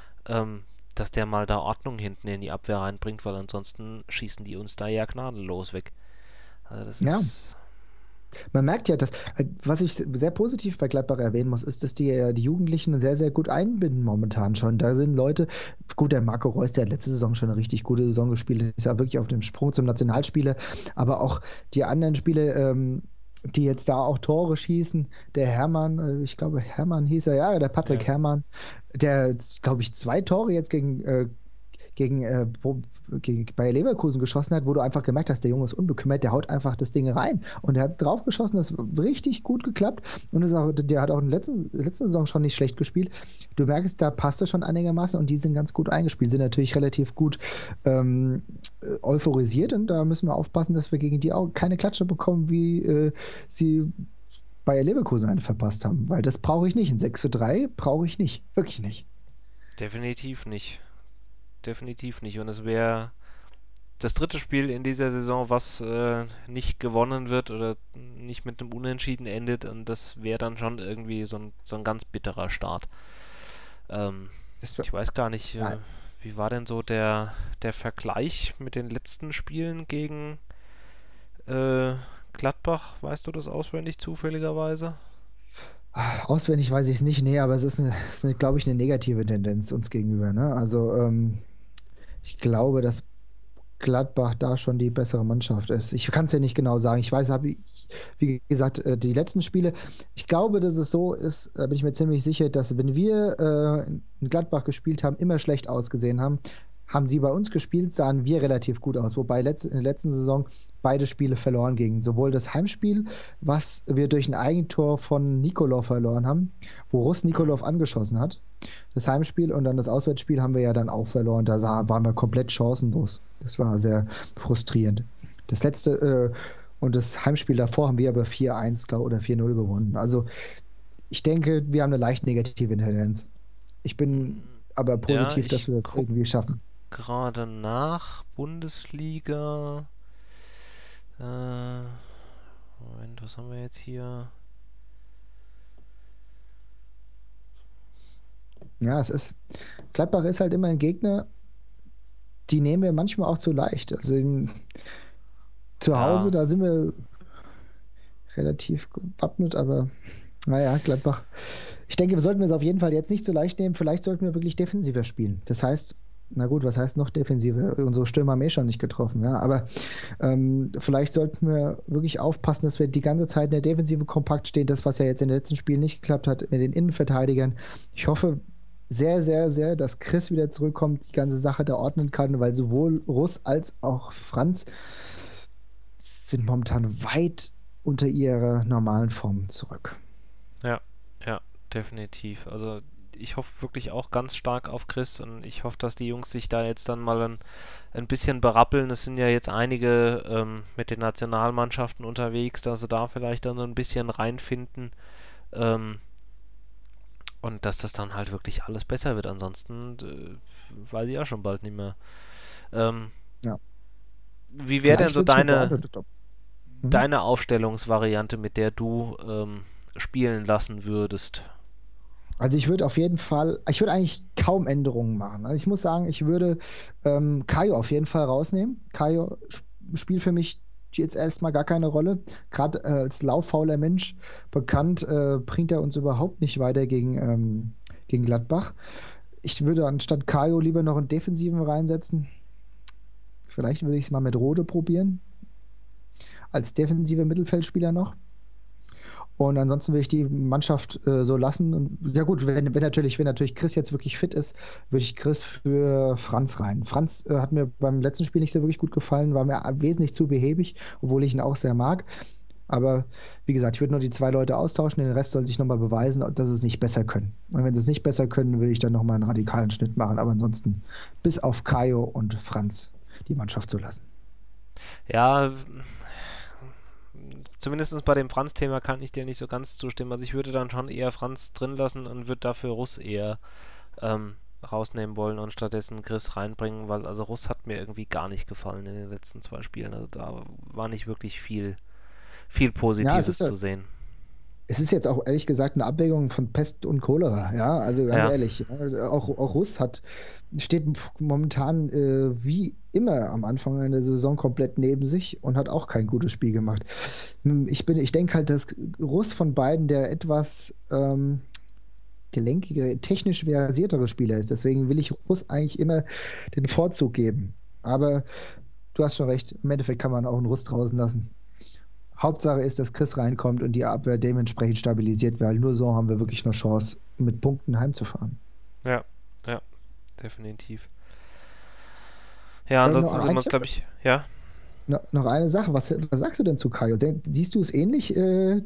dass der mal da Ordnung hinten in die Abwehr reinbringt, weil ansonsten schießen die uns da ja gnadenlos weg. Also das Ja, ist, man merkt ja, dass, was ich sehr positiv bei Gladbach erwähnen muss, ist, dass die Jugendlichen sehr, sehr gut einbinden momentan schon. Da sind Leute, gut, der Marco Reus, der hat letzte Saison schon eine richtig gute Saison gespielt, ist ja wirklich auf dem Sprung zum Nationalspieler, aber auch die anderen Spieler, die jetzt da auch Tore schießen, der Hermann, ich glaube, Hermann hieß er, ja, der Patrick ja, Hermann, der, glaube ich, 2 Tore jetzt gegen, gegen Bayer Leverkusen geschossen hat, wo du einfach gemerkt hast, der Junge ist unbekümmert, der haut einfach das Ding rein. Und er hat drauf geschossen, das hat richtig gut geklappt. Und der hat auch in der letzten Saison schon nicht schlecht gespielt. Du merkst, da passt er schon einigermaßen und die sind ganz gut eingespielt, sind natürlich relativ gut ähm, euphorisiert und da müssen wir aufpassen, dass wir gegen die auch keine Klatsche bekommen, wie sie Bayer Leverkusen eine verpasst haben. Weil das brauche ich nicht. Ein 6:3 brauche ich nicht. Wirklich nicht. definitiv nicht. Definitiv nicht. Und es wäre das dritte Spiel in dieser Saison, was nicht gewonnen wird oder nicht mit einem Unentschieden endet. Und das wäre dann schon irgendwie so ein ganz bitterer Start. Ähm, Das, ich weiß gar nicht, ja, wie war denn so der Vergleich mit den letzten Spielen gegen äh, Gladbach, weißt du das auswendig zufälligerweise? Auswendig weiß ich es nicht, nee, aber es ist glaube ich, eine negative Tendenz uns gegenüber, ne? Also, ich glaube, dass Gladbach da schon die bessere Mannschaft ist. Ich kann es ja nicht genau sagen. Ich weiß, wie gesagt, die letzten Spiele, ich glaube, dass es so ist, da bin ich mir ziemlich sicher, dass wenn wir in Gladbach gespielt haben, immer schlecht ausgesehen haben, haben die bei uns gespielt, sahen wir relativ gut aus. Wobei in der letzten Saison beide Spiele verloren gingen. Sowohl das Heimspiel, was wir durch ein Eigentor von Nikolov verloren haben, wo Russ Nikolov angeschossen hat, das Heimspiel, und dann das Auswärtsspiel haben wir ja dann auch verloren. Waren wir komplett chancenlos. Das war sehr frustrierend. Das letzte und das Heimspiel davor haben wir aber 4-1 oder 4-0 gewonnen. Also ich denke, wir haben eine leicht negative Tendenz. Ich bin aber Ja, positiv, dass ich wir das guck irgendwie schaffen. gerade nach Bundesliga. Moment, was haben wir jetzt hier? Ja, Gladbach ist halt immer ein Gegner, die nehmen wir manchmal auch zu leicht. Zu Hause, Ja, da sind wir relativ gewappnet, aber naja, Gladbach. Ich denke, wir sollten es auf jeden Fall jetzt nicht so leicht nehmen. Vielleicht sollten wir wirklich defensiver spielen. Das heißt, na gut, was heißt noch defensiver? Unsere Stürmer haben eh schon nicht getroffen, ja. Aber vielleicht sollten wir wirklich aufpassen, dass wir die ganze Zeit in der Defensive kompakt stehen. Das, was ja jetzt in den letzten Spielen nicht geklappt hat, mit den Innenverteidigern. Ich hoffe sehr, sehr, sehr, dass Chris wieder zurückkommt, die ganze Sache da ordnen kann, weil sowohl Russ als auch Franz sind momentan weit unter ihrer normalen Form zurück. ja, ja, definitiv. Also ich hoffe wirklich auch ganz stark auf Chris und ich hoffe, dass die Jungs sich da jetzt dann mal ein bisschen berappeln. Es sind ja jetzt einige mit den Nationalmannschaften unterwegs, dass sie da vielleicht dann so ein bisschen reinfinden ähm, und dass das dann halt wirklich alles besser wird. Ansonsten weiß ich auch schon bald nicht mehr. Ähm, Ja. wie wäre denn Vielleicht so wirklich eine deine, geordnete. Mhm. deine Aufstellungsvariante, mit der du spielen lassen würdest? Also ich würde eigentlich kaum Änderungen machen. Also ich muss sagen, ich würde Kaio auf jeden Fall rausnehmen. Kaio spielt für mich jetzt erstmal gar keine Rolle. Gerade als lauffauler Mensch bekannt, bringt er uns überhaupt nicht weiter gegen Gladbach. Ich würde anstatt Kaio lieber noch einen Defensiven reinsetzen. Vielleicht würde ich es mal mit Rode probieren. Als defensiver Mittelfeldspieler noch. Und ansonsten will ich die Mannschaft so lassen. Und ja gut, wenn natürlich Chris jetzt wirklich fit ist, würde ich Chris für Franz rein. Franz hat mir beim letzten Spiel nicht so wirklich gut gefallen, war mir wesentlich zu behäbig, obwohl ich ihn auch sehr mag. Aber wie gesagt, ich würde nur die zwei Leute austauschen, den Rest soll sich nochmal beweisen, dass sie es nicht besser können. Und wenn sie es nicht besser können, würde ich dann nochmal einen radikalen Schnitt machen. Aber ansonsten bis auf Kaio und Franz die Mannschaft zu lassen. Ja, zumindest bei dem Franz-Thema kann ich dir nicht so ganz zustimmen. Also ich würde dann schon eher Franz drin lassen und würde dafür Russ eher rausnehmen wollen und stattdessen Chris reinbringen, weil also Russ hat mir irgendwie gar nicht gefallen in den letzten zwei Spielen. Also da war nicht wirklich viel Ja, Positives zu sehen. es ist jetzt auch ehrlich gesagt eine Abwägung von Pest und Cholera, ja, also ganz Ja, ehrlich, ja, auch Russ steht momentan wie immer am Anfang einer Saison komplett neben sich und hat auch kein gutes Spiel gemacht. Ich denke halt, dass Russ von beiden der etwas gelenkigere, technisch versiertere Spieler ist. Deswegen will ich Russ eigentlich immer den Vorzug geben. Aber du hast schon recht, im Endeffekt kann man auch einen Russ draußen lassen. Hauptsache ist, dass Chris reinkommt und die Abwehr dementsprechend stabilisiert, weil nur so haben wir wirklich eine Chance, mit Punkten heimzufahren. ja, ja, definitiv. Ja, Noch, ansonsten sind wir ein, uns, glaube ich, ja. noch eine Sache, was sagst du denn zu Kajo? Siehst du es ähnlich,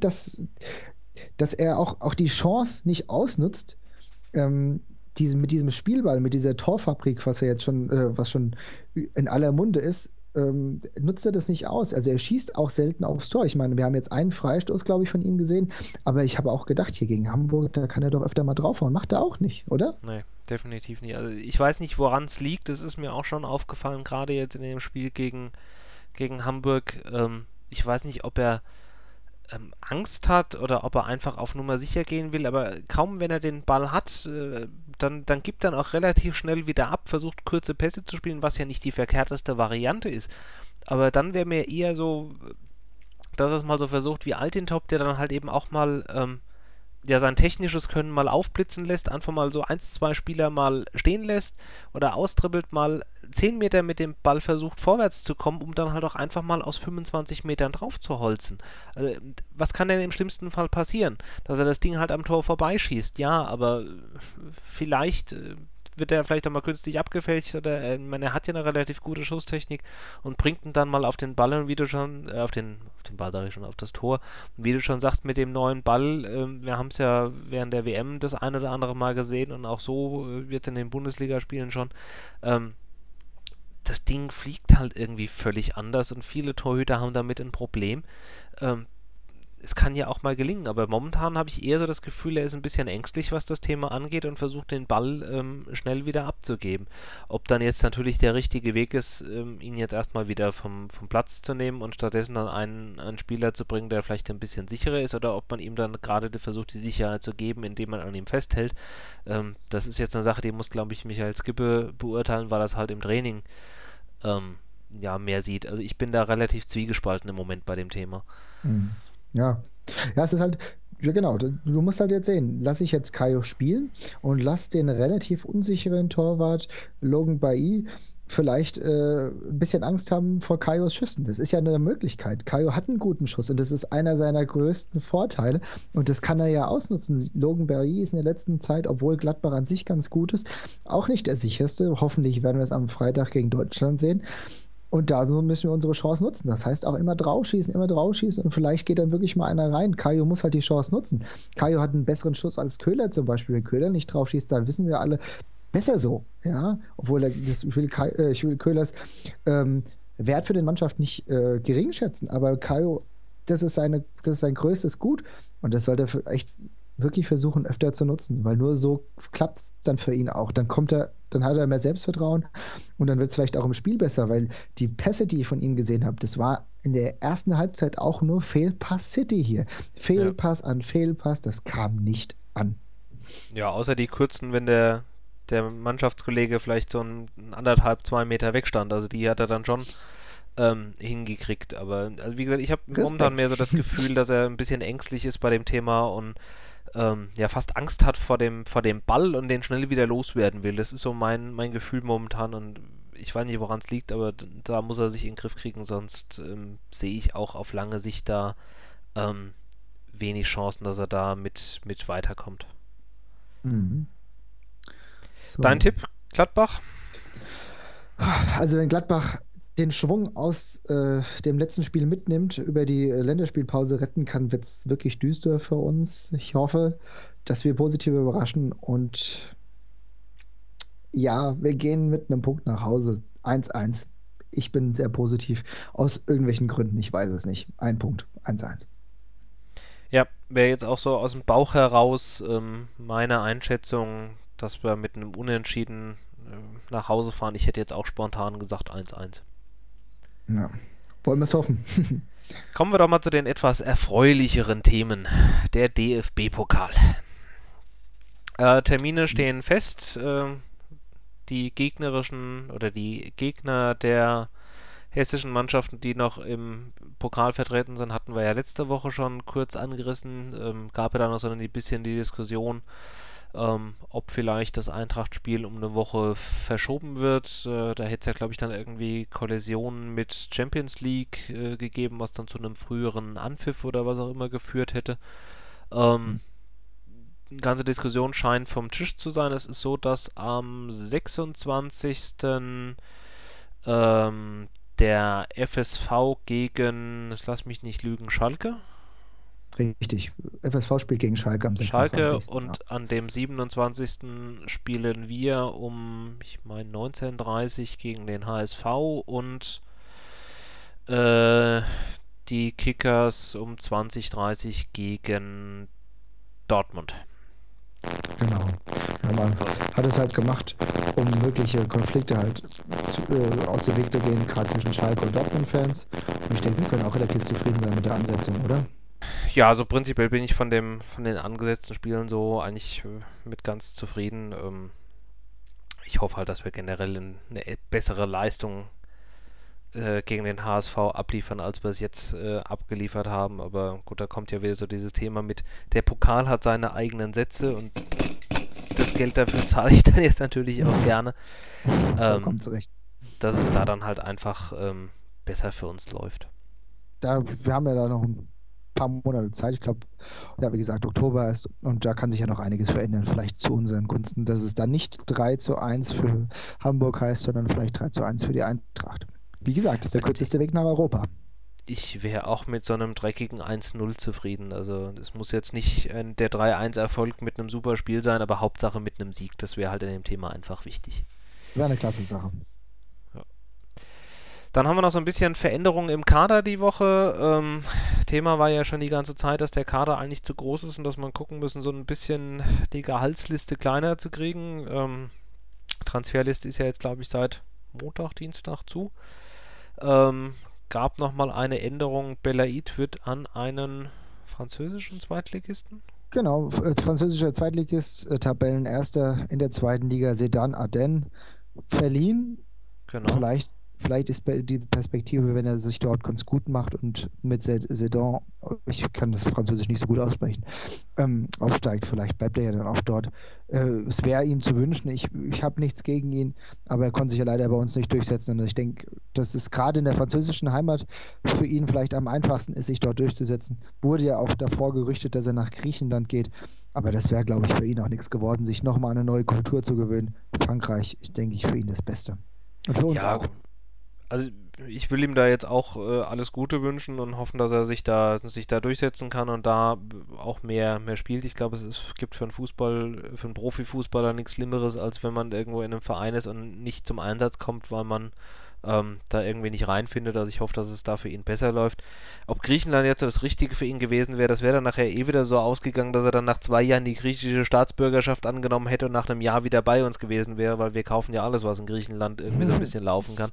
dass er auch die Chance nicht ausnutzt, ähm, mit diesem Spielball, mit dieser Torfabrik, was schon in aller Munde ist, nutzt er das nicht aus. Also er schießt auch selten aufs Tor. Ich meine, wir haben jetzt einen Freistoß, glaube ich, von ihm gesehen, aber ich habe auch gedacht, hier gegen Hamburg, da kann er doch öfter mal draufhauen. Macht er auch nicht, oder? Nee, definitiv nicht. Also ich weiß nicht, woran es liegt. Das ist mir auch schon aufgefallen, gerade jetzt in dem Spiel gegen Hamburg. Ich weiß nicht, ob er Angst hat oder ob er einfach auf Nummer sicher gehen will, aber kaum wenn er den Ball hat, dann gibt er auch relativ schnell wieder ab, versucht kurze Pässe zu spielen, was ja nicht die verkehrteste Variante ist. Aber dann wäre mir eher so dass er es mal so versucht wie Altintop, der dann halt eben auch mal sein technisches Können mal aufblitzen lässt, einfach mal so 1, 2 Spieler mal stehen lässt oder austribbelt, mal 10 Meter mit dem Ball versucht vorwärts zu kommen, um dann halt auch einfach mal aus 25 Metern drauf zu holzen. Also, was kann denn im schlimmsten Fall passieren? Dass er das Ding halt am Tor vorbeischießt, ja, aber vielleicht wird er vielleicht auch mal künstlich abgefälscht oder er hat ja eine relativ gute Schusstechnik und bringt ihn dann mal auf den Ball und wie du schon, auf den Ball sage ich schon, auf das Tor. Und wie du schon sagst, mit dem neuen Ball, wir haben es ja während der WM das ein oder andere Mal gesehen und auch so wird in den Bundesligaspielen schon, das Ding fliegt halt irgendwie völlig anders und viele Torhüter haben damit ein Problem. Es kann ja auch mal gelingen, aber momentan habe ich eher so das Gefühl, er ist ein bisschen ängstlich, was das Thema angeht und versucht den Ball schnell wieder abzugeben. Ob dann jetzt natürlich der richtige Weg ist, ihn jetzt erstmal wieder vom Platz zu nehmen und stattdessen dann einen Spieler zu bringen, der vielleicht ein bisschen sicherer ist, oder ob man ihm dann gerade versucht, die Sicherheit zu geben, indem man an ihm festhält. Das ist jetzt eine Sache, die muss, glaube ich, Michael Skibbe beurteilen, weil das halt im Training mehr sieht. Also ich bin da relativ zwiegespalten im Moment bei dem Thema. Mhm. Ja. Ja, es ist halt, ja genau, du musst halt jetzt sehen, lass ich jetzt Kaio spielen und lass den relativ unsicheren Torwart Logan Bailly vielleicht ein bisschen Angst haben vor Kaios Schüssen. Das ist ja eine Möglichkeit. Kaio hat einen guten Schuss und das ist einer seiner größten Vorteile und das kann er ja ausnutzen. Logan Bailly ist in der letzten Zeit, obwohl Gladbach an sich ganz gut ist, auch nicht der sicherste. Hoffentlich werden wir es am Freitag gegen Deutschland sehen. Und da so müssen wir unsere Chance nutzen. Das heißt auch immer draufschießen und vielleicht geht dann wirklich mal einer rein. Kaio muss halt die Chance nutzen. Kaio hat einen besseren Schuss als Köhler zum Beispiel. Wenn Köhler nicht draufschießt, dann wissen wir alle, besser so. Ja, obwohl ich will Köhlers Wert für die Mannschaft nicht gering schätzen, aber Kaio, das ist sein größtes Gut und das sollte er echt wirklich versuchen, öfter zu nutzen, weil nur so klappt es dann für ihn auch. Dann hat er mehr Selbstvertrauen und dann wird es vielleicht auch im Spiel besser, weil die Pässe, die ich von ihm gesehen habe, das war in der ersten Halbzeit auch nur Fehlpass City hier. Ja. Fehlpass an Fehlpass, das kam nicht an. Ja, außer die kurzen, wenn der Mannschaftskollege vielleicht so ein 1,5, 2 Meter wegstand. Also die hat er dann schon hingekriegt. Aber also wie gesagt, ich habe momentan Respekt. mehr so das Gefühl, dass er ein bisschen ängstlich ist bei dem Thema und fast Angst hat vor dem Ball und den schnell wieder loswerden will. Das ist so mein Gefühl momentan und ich weiß nicht, woran es liegt, aber da muss er sich in den Griff kriegen, sonst sehe ich auch auf lange Sicht da ähm, wenig Chancen, dass er da mit weiterkommt. Mhm. Dein So. Tipp, Gladbach? Also wenn Gladbach den Schwung aus dem letzten Spiel mitnimmt, über die Länderspielpause retten kann, wird es wirklich düster für uns. Ich hoffe, dass wir positiv überraschen und ja, wir gehen mit einem Punkt nach Hause. 1-1. Ich bin sehr positiv. Aus irgendwelchen Gründen, ich weiß es nicht. Ein Punkt. 1-1. Ja, wäre jetzt auch so aus dem Bauch heraus meine Einschätzung, dass wir mit einem Unentschieden nach Hause fahren. Ich hätte jetzt auch spontan gesagt 1-1. Ja. Wollen wir es hoffen. Kommen wir doch mal zu den etwas erfreulicheren Themen. Der DFB-Pokal. Termine stehen fest. Die gegnerischen oder die Gegner der hessischen Mannschaften, die noch im Pokal vertreten sind, hatten wir ja letzte Woche schon kurz angerissen. Gab ja dann noch so ein bisschen die Diskussion, ob vielleicht das Eintracht-Spiel um eine Woche verschoben wird. Da hätte es ja, glaube ich, dann irgendwie Kollisionen mit Champions League gegeben, was dann zu einem früheren Anpfiff oder was auch immer geführt hätte. Die ganze Diskussion scheint vom Tisch zu sein. Es ist so, dass am 26. Der FSV gegen, lass mich nicht lügen, Schalke. Richtig. FSV spielt gegen Schalke am Schalke 26. Ja. und an dem 27. spielen wir um, ich meine, 19:30 gegen den HSV und die Kickers um 20:30 gegen Dortmund. Genau. Ja, man hat es halt gemacht, um mögliche Konflikte halt aus dem Weg zu gehen, gerade zwischen Schalke und Dortmund-Fans. Und ich denke, wir können auch relativ zufrieden sein mit der Ansetzung, oder? Ja, also prinzipiell bin ich von den angesetzten Spielen so eigentlich mit ganz zufrieden. Ich hoffe halt, dass wir generell eine bessere Leistung gegen den HSV abliefern, als wir es jetzt abgeliefert haben. Aber gut, da kommt ja wieder so dieses Thema mit, der Pokal hat seine eigenen Sätze und das Geld dafür zahle ich dann jetzt natürlich auch gerne. Vollkommen zurecht. Dass es da dann halt einfach besser für uns läuft. Wir haben ja da noch ein paar Monate Zeit. Ich glaube, ja, wie gesagt, Oktober ist und da kann sich ja noch einiges verändern, vielleicht zu unseren Gunsten, dass es dann nicht 3:1 für Hamburg heißt, sondern vielleicht 3:1 für die Eintracht. Wie gesagt, das ist der kürzeste Weg nach Europa. Ich wäre auch mit so einem dreckigen 1:0 zufrieden. Also es muss jetzt nicht der 3:1-Erfolg mit einem super Spiel sein, aber Hauptsache mit einem Sieg. Das wäre halt in dem Thema einfach wichtig. Wäre eine klasse Sache. Ja. Dann haben wir noch so ein bisschen Veränderungen im Kader die Woche. Thema war ja schon die ganze Zeit, dass der Kader eigentlich zu groß ist und dass man gucken müssen, so ein bisschen die Gehaltsliste kleiner zu kriegen. Transferliste ist ja jetzt, glaube ich, seit Montag, Dienstag zu. Gab nochmal eine Änderung. Belaid wird an einen französischen Zweitligisten. Genau, französischer Zweitligist, Tabellenerster in der zweiten Liga, Sedan Ardennes, verliehen. Genau. Vielleicht ist die Perspektive, wenn er sich dort ganz gut macht und mit Sedan, ich kann das Französisch nicht so gut aussprechen, aufsteigt. Vielleicht bleibt er ja dann auch dort. Es wäre ihm zu wünschen. Ich habe nichts gegen ihn, aber er konnte sich ja leider bei uns nicht durchsetzen. Und ich denke, dass es gerade in der französischen Heimat für ihn vielleicht am einfachsten ist, sich dort durchzusetzen. Wurde ja auch davor gerüchtet, dass er nach Griechenland geht. Aber das wäre, glaube ich, für ihn auch nichts geworden, sich nochmal eine neue Kultur zu gewöhnen. Frankreich ist, denke ich, für ihn das Beste. Und für uns auch. Also ich will ihm da jetzt auch alles Gute wünschen und hoffen, dass er sich da durchsetzen kann und da auch mehr spielt. Ich glaube, gibt für einen Profifußballer nichts Schlimmeres, als wenn man irgendwo in einem Verein ist und nicht zum Einsatz kommt, weil man da irgendwie nicht reinfindet. Also ich hoffe, dass es da für ihn besser läuft. Ob Griechenland jetzt so das Richtige für ihn gewesen wäre, das wäre dann nachher wieder so ausgegangen, dass er dann nach 2 Jahren die griechische Staatsbürgerschaft angenommen hätte und nach einem Jahr wieder bei uns gewesen wäre, weil wir kaufen ja alles, was in Griechenland irgendwie so ein bisschen laufen kann.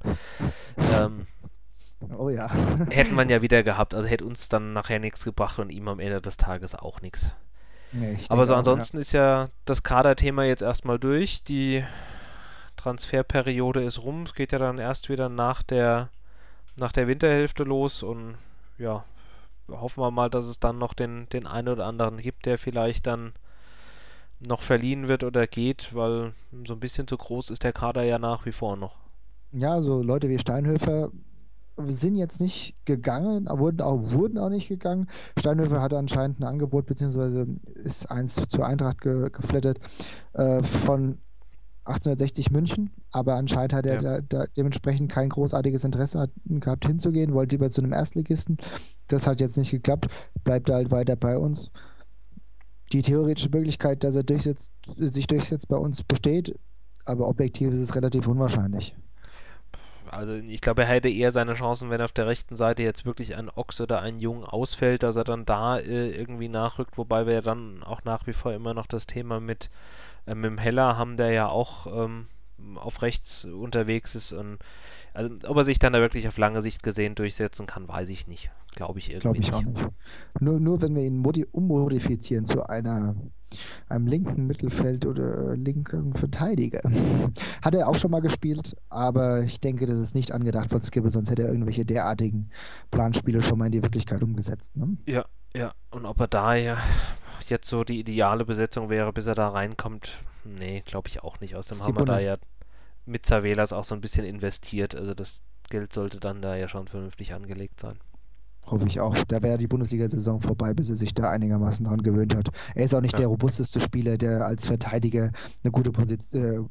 Oh ja. Hätten wir ja wieder gehabt, also hätte uns dann nachher nichts gebracht und ihm am Ende des Tages auch nichts. Nee, Aber so ansonsten ist ja das Kaderthema jetzt erstmal durch. Die Transferperiode ist rum. Es geht ja dann erst wieder nach der Winterhälfte los und ja, hoffen wir mal, dass es dann noch den einen oder anderen gibt, der vielleicht dann noch verliehen wird oder geht, weil so ein bisschen zu groß ist der Kader ja nach wie vor noch. Ja, so Leute wie Steinhöfer sind jetzt nicht gegangen, wurden auch nicht gegangen. Steinhöfer hatte anscheinend ein Angebot, beziehungsweise ist eins zur Eintracht geflattert von 1860 München, aber anscheinend hat er da dementsprechend kein großartiges Interesse gehabt hinzugehen, wollte lieber zu einem Erstligisten. Das hat jetzt nicht geklappt, bleibt er halt weiter bei uns. Die theoretische Möglichkeit, dass er sich durchsetzt bei uns besteht, aber objektiv ist es relativ unwahrscheinlich. Also ich glaube, er hätte eher seine Chancen, wenn auf der rechten Seite jetzt wirklich ein Ochs oder ein Jung ausfällt, dass er dann da irgendwie nachrückt, wobei wir ja dann auch nach wie vor immer noch das Thema mit dem Heller haben, der ja auch auf rechts unterwegs ist. Und also ob er sich dann da wirklich auf lange Sicht gesehen durchsetzen kann, weiß ich nicht. Glaube ich irgendwie Glaube ich auch nicht. Nur wenn wir ihn ummodifizieren zu einem linken Mittelfeld oder linken Verteidiger. Hat er auch schon mal gespielt, aber ich denke, das ist nicht angedacht von Skibbe, sonst hätte er irgendwelche derartigen Planspiele schon mal in die Wirklichkeit umgesetzt. Ne? Ja, ja. Und ob er da ja jetzt so die ideale Besetzung wäre, bis er da reinkommt, nee, glaube ich auch nicht. Außerdem haben wir da ja mit Zavelas auch so ein bisschen investiert. Also das Geld sollte dann da ja schon vernünftig angelegt sein. Hoffe ich auch. Da wäre die Bundesliga-Saison vorbei, bis er sich da einigermaßen dran gewöhnt hat. Er ist auch nicht der robusteste Spieler, der als Verteidiger eine gute Position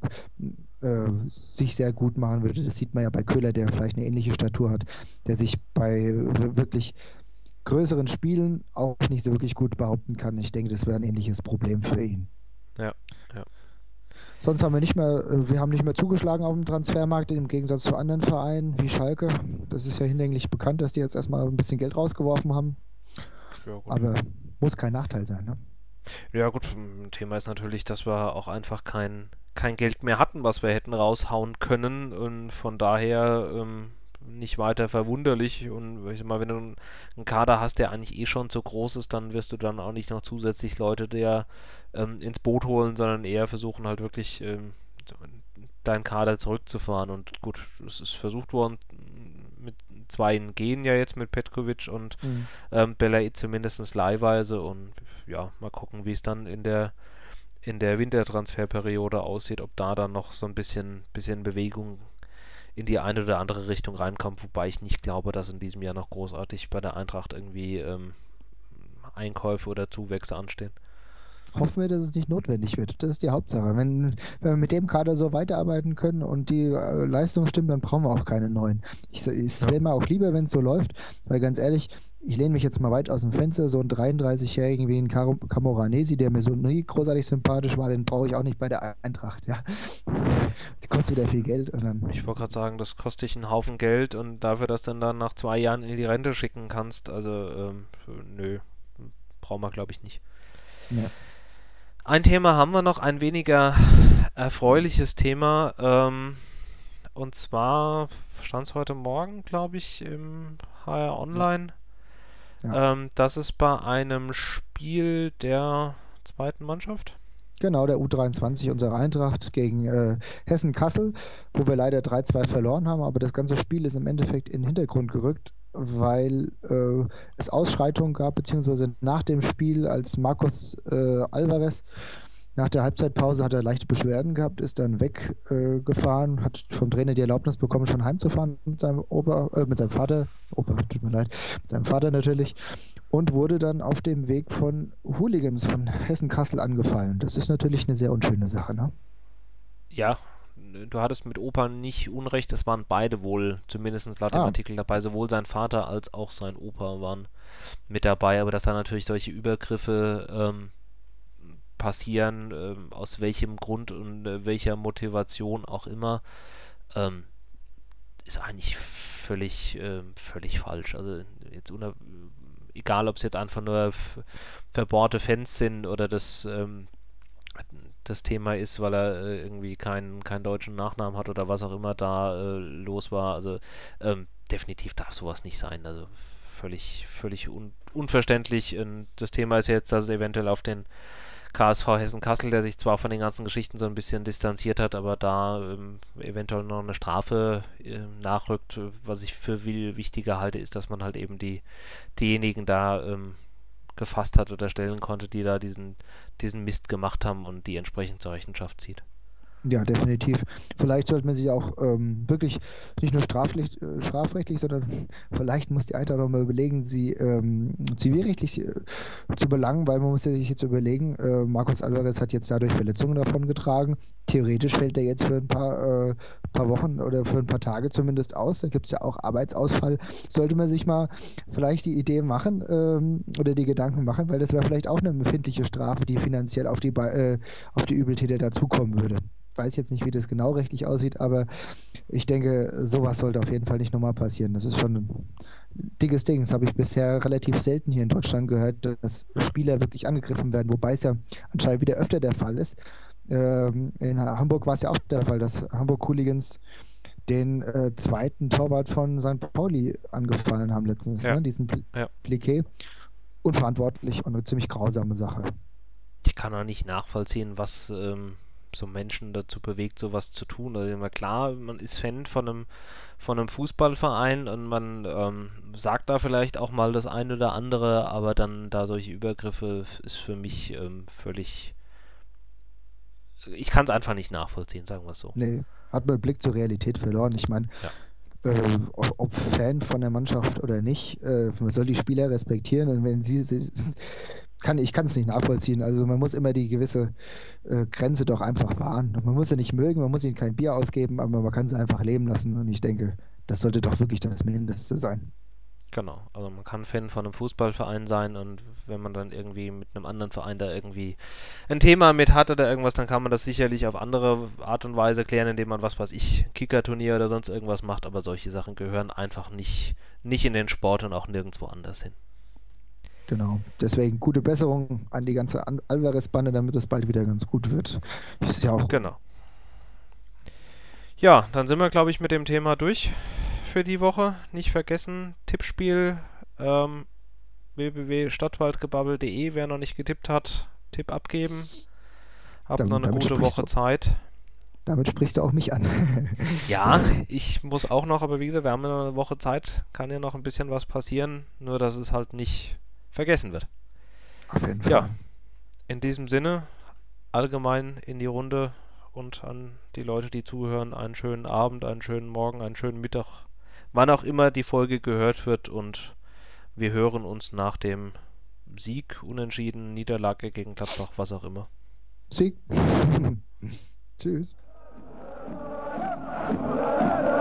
sich sehr gut machen würde. Das sieht man ja bei Köhler, der vielleicht eine ähnliche Statur hat, der sich bei wirklich größeren Spielen auch nicht so wirklich gut behaupten kann. Ich denke, das wäre ein ähnliches Problem für ihn. Ja, ja. Sonst haben wir nicht mehr zugeschlagen auf dem Transfermarkt, im Gegensatz zu anderen Vereinen wie Schalke. Das ist ja hinlänglich bekannt, dass die jetzt erstmal ein bisschen Geld rausgeworfen haben. Ja, aber muss kein Nachteil sein, ne? Ja gut, Thema ist natürlich, dass wir auch einfach kein Geld mehr hatten, was wir hätten raushauen können und von daher nicht weiter verwunderlich und ich sag mal, wenn du einen Kader hast, der eigentlich schon zu groß ist, dann wirst du dann auch nicht noch zusätzlich Leute ins Boot holen, sondern eher versuchen halt wirklich deinen Kader zurückzufahren und gut, es ist versucht worden zwei gehen ja jetzt mit Petkovic und Mhm. Belaid zumindest leihweise und ja, mal gucken, wie es dann in der Wintertransferperiode aussieht, ob da dann noch so ein bisschen Bewegung in die eine oder andere Richtung reinkommt, wobei ich nicht glaube, dass in diesem Jahr noch großartig bei der Eintracht irgendwie Einkäufe oder Zuwächse anstehen. Hoffen wir, dass es nicht notwendig wird. Das ist die Hauptsache. Wenn wir mit dem Kader so weiterarbeiten können und die Leistung stimmt, dann brauchen wir auch keine neuen. Es Ja. wäre mir auch lieber, wenn es so läuft, weil ganz ehrlich, ich lehne mich jetzt mal weit aus dem Fenster, so einen 33-Jährigen wie einen Camoranesi, der mir so nie großartig sympathisch war, den brauche ich auch nicht bei der Eintracht, ja. Die kostet wieder viel Geld und dann, Ich wollte gerade sagen, das kostet dich einen Haufen Geld und dafür, dass du dann nach 2 Jahren in die Rente schicken kannst, also nö, brauchen wir glaube ich nicht. ja, Ein Thema haben wir noch, ein weniger erfreuliches Thema, und zwar stand es heute Morgen, glaube ich, im HR ja, Online, ja. dass es bei einem Spiel der zweiten Mannschaft. Genau, der U23 unserer Eintracht gegen Hessen-Kassel, wo wir leider 3-2 verloren haben, aber das ganze Spiel ist im Endeffekt in den Hintergrund gerückt, weil es Ausschreitungen gab, beziehungsweise nach dem Spiel, als Marcos Alvarez nach der Halbzeitpause hat er leichte Beschwerden gehabt, ist dann weggefahren, hat vom Trainer die Erlaubnis bekommen, schon heimzufahren mit seinem mit seinem Vater, Opa, tut mir leid, mit seinem Vater natürlich, und wurde dann auf dem Weg von Hooligans von Hessen-Kassel angefallen. Das ist natürlich eine sehr unschöne Sache, ne? Ja, du hattest mit Opa nicht Unrecht, es waren beide wohl, zumindest laut dem Ah, Artikel dabei, sowohl sein Vater als auch sein Opa waren mit dabei, aber dass da natürlich solche Übergriffe passieren, aus welchem Grund und welcher Motivation auch immer, ähm, ist eigentlich völlig falsch. Also jetzt egal, ob es jetzt einfach nur verbohrte Fans sind oder das Thema ist, weil er irgendwie keinen deutschen Nachnamen hat oder was auch immer da los war. Also definitiv darf sowas nicht sein. Also völlig unverständlich. Und das Thema ist jetzt, dass es eventuell auf den KSV Hessen-Kassel, der sich zwar von den ganzen Geschichten so ein bisschen distanziert hat, aber da eventuell noch eine Strafe nachrückt. Was ich für viel wichtiger halte, ist, dass man halt eben diejenigen da gefasst hat oder stellen konnte, die da diesen Mist gemacht haben und die entsprechend zur Rechenschaft zieht. ja, definitiv. Vielleicht sollte man sich auch wirklich nicht nur strafrechtlich, sondern vielleicht muss die Eintracht noch mal überlegen, sie zivilrechtlich zu belangen, weil man muss ja sich jetzt überlegen, Marcos Alvarez hat jetzt dadurch Verletzungen davongetragen. Theoretisch fällt er jetzt für ein paar Wochen oder für ein paar Tage zumindest aus. Da gibt es ja auch Arbeitsausfall. Sollte man sich mal vielleicht die Idee machen oder die Gedanken machen, weil das wäre vielleicht auch eine empfindliche Strafe, die finanziell auf die Übeltäter dazukommen würde. Ich weiß jetzt nicht, wie das genau rechtlich aussieht, aber ich denke, sowas sollte auf jeden Fall nicht nochmal passieren. Das ist schon ein dickes Ding. Das habe ich bisher relativ selten hier in Deutschland gehört, dass Spieler wirklich angegriffen werden, wobei es ja anscheinend wieder öfter der Fall ist. In Hamburg war es ja auch der Fall, dass Hamburg-Hooligans den zweiten Torwart von St. Pauli angefallen haben letztens, Ja, ne? Diesen ja. Pliquet. Unverantwortlich und eine ziemlich grausame Sache. Ich kann auch nicht nachvollziehen, was so Menschen dazu bewegt, sowas zu tun. Also immer klar, man ist Fan von einem Fußballverein und man sagt da vielleicht auch mal das eine oder andere, aber dann da solche Übergriffe ist für mich völlig. Ich kann es einfach nicht nachvollziehen, sagen wir es so. Nee, hat man den Blick zur Realität verloren. Ich meine, Ja, ob Fan von der Mannschaft oder nicht, man soll die Spieler respektieren und wenn ich kann es nicht nachvollziehen. Also man muss immer die gewisse Grenze doch einfach wahren. Man muss sie nicht mögen, man muss ihnen kein Bier ausgeben, aber man kann sie einfach leben lassen und ich denke, das sollte doch wirklich das Mindeste sein. genau. Also man kann Fan von einem Fußballverein sein und wenn man dann irgendwie mit einem anderen Verein da irgendwie ein Thema mit hat oder irgendwas, dann kann man das sicherlich auf andere Art und Weise klären, indem man, was weiß ich, Kickerturnier oder sonst irgendwas macht, aber solche Sachen gehören einfach nicht in den Sport und auch nirgendwo anders hin. Genau. Deswegen gute Besserung an die ganze Alvarez-Bande, damit es bald wieder ganz gut wird. Ist ja auch. Genau. Ja, dann sind wir, glaube ich, mit dem Thema durch für die Woche. Nicht vergessen, Tippspiel www.stadtwaldgebabbel.de. Wer noch nicht getippt hat, Tipp abgeben. Habt noch eine Damit gute sprichst Woche du. Zeit. Damit sprichst du auch mich an. Ja, ich muss auch noch, aber wie gesagt, wir haben ja noch eine Woche Zeit, kann ja noch ein bisschen was passieren, nur dass es halt nicht vergessen wird. Auf jeden Ja, Fall. in diesem Sinne, allgemein in die Runde und an die Leute, die zuhören, einen schönen Abend, einen schönen Morgen, einen schönen Mittag, wann auch immer die Folge gehört wird und wir hören uns nach dem Sieg, Unentschieden, Niederlage gegen Gladbach, was auch immer. Sieg. Tschüss.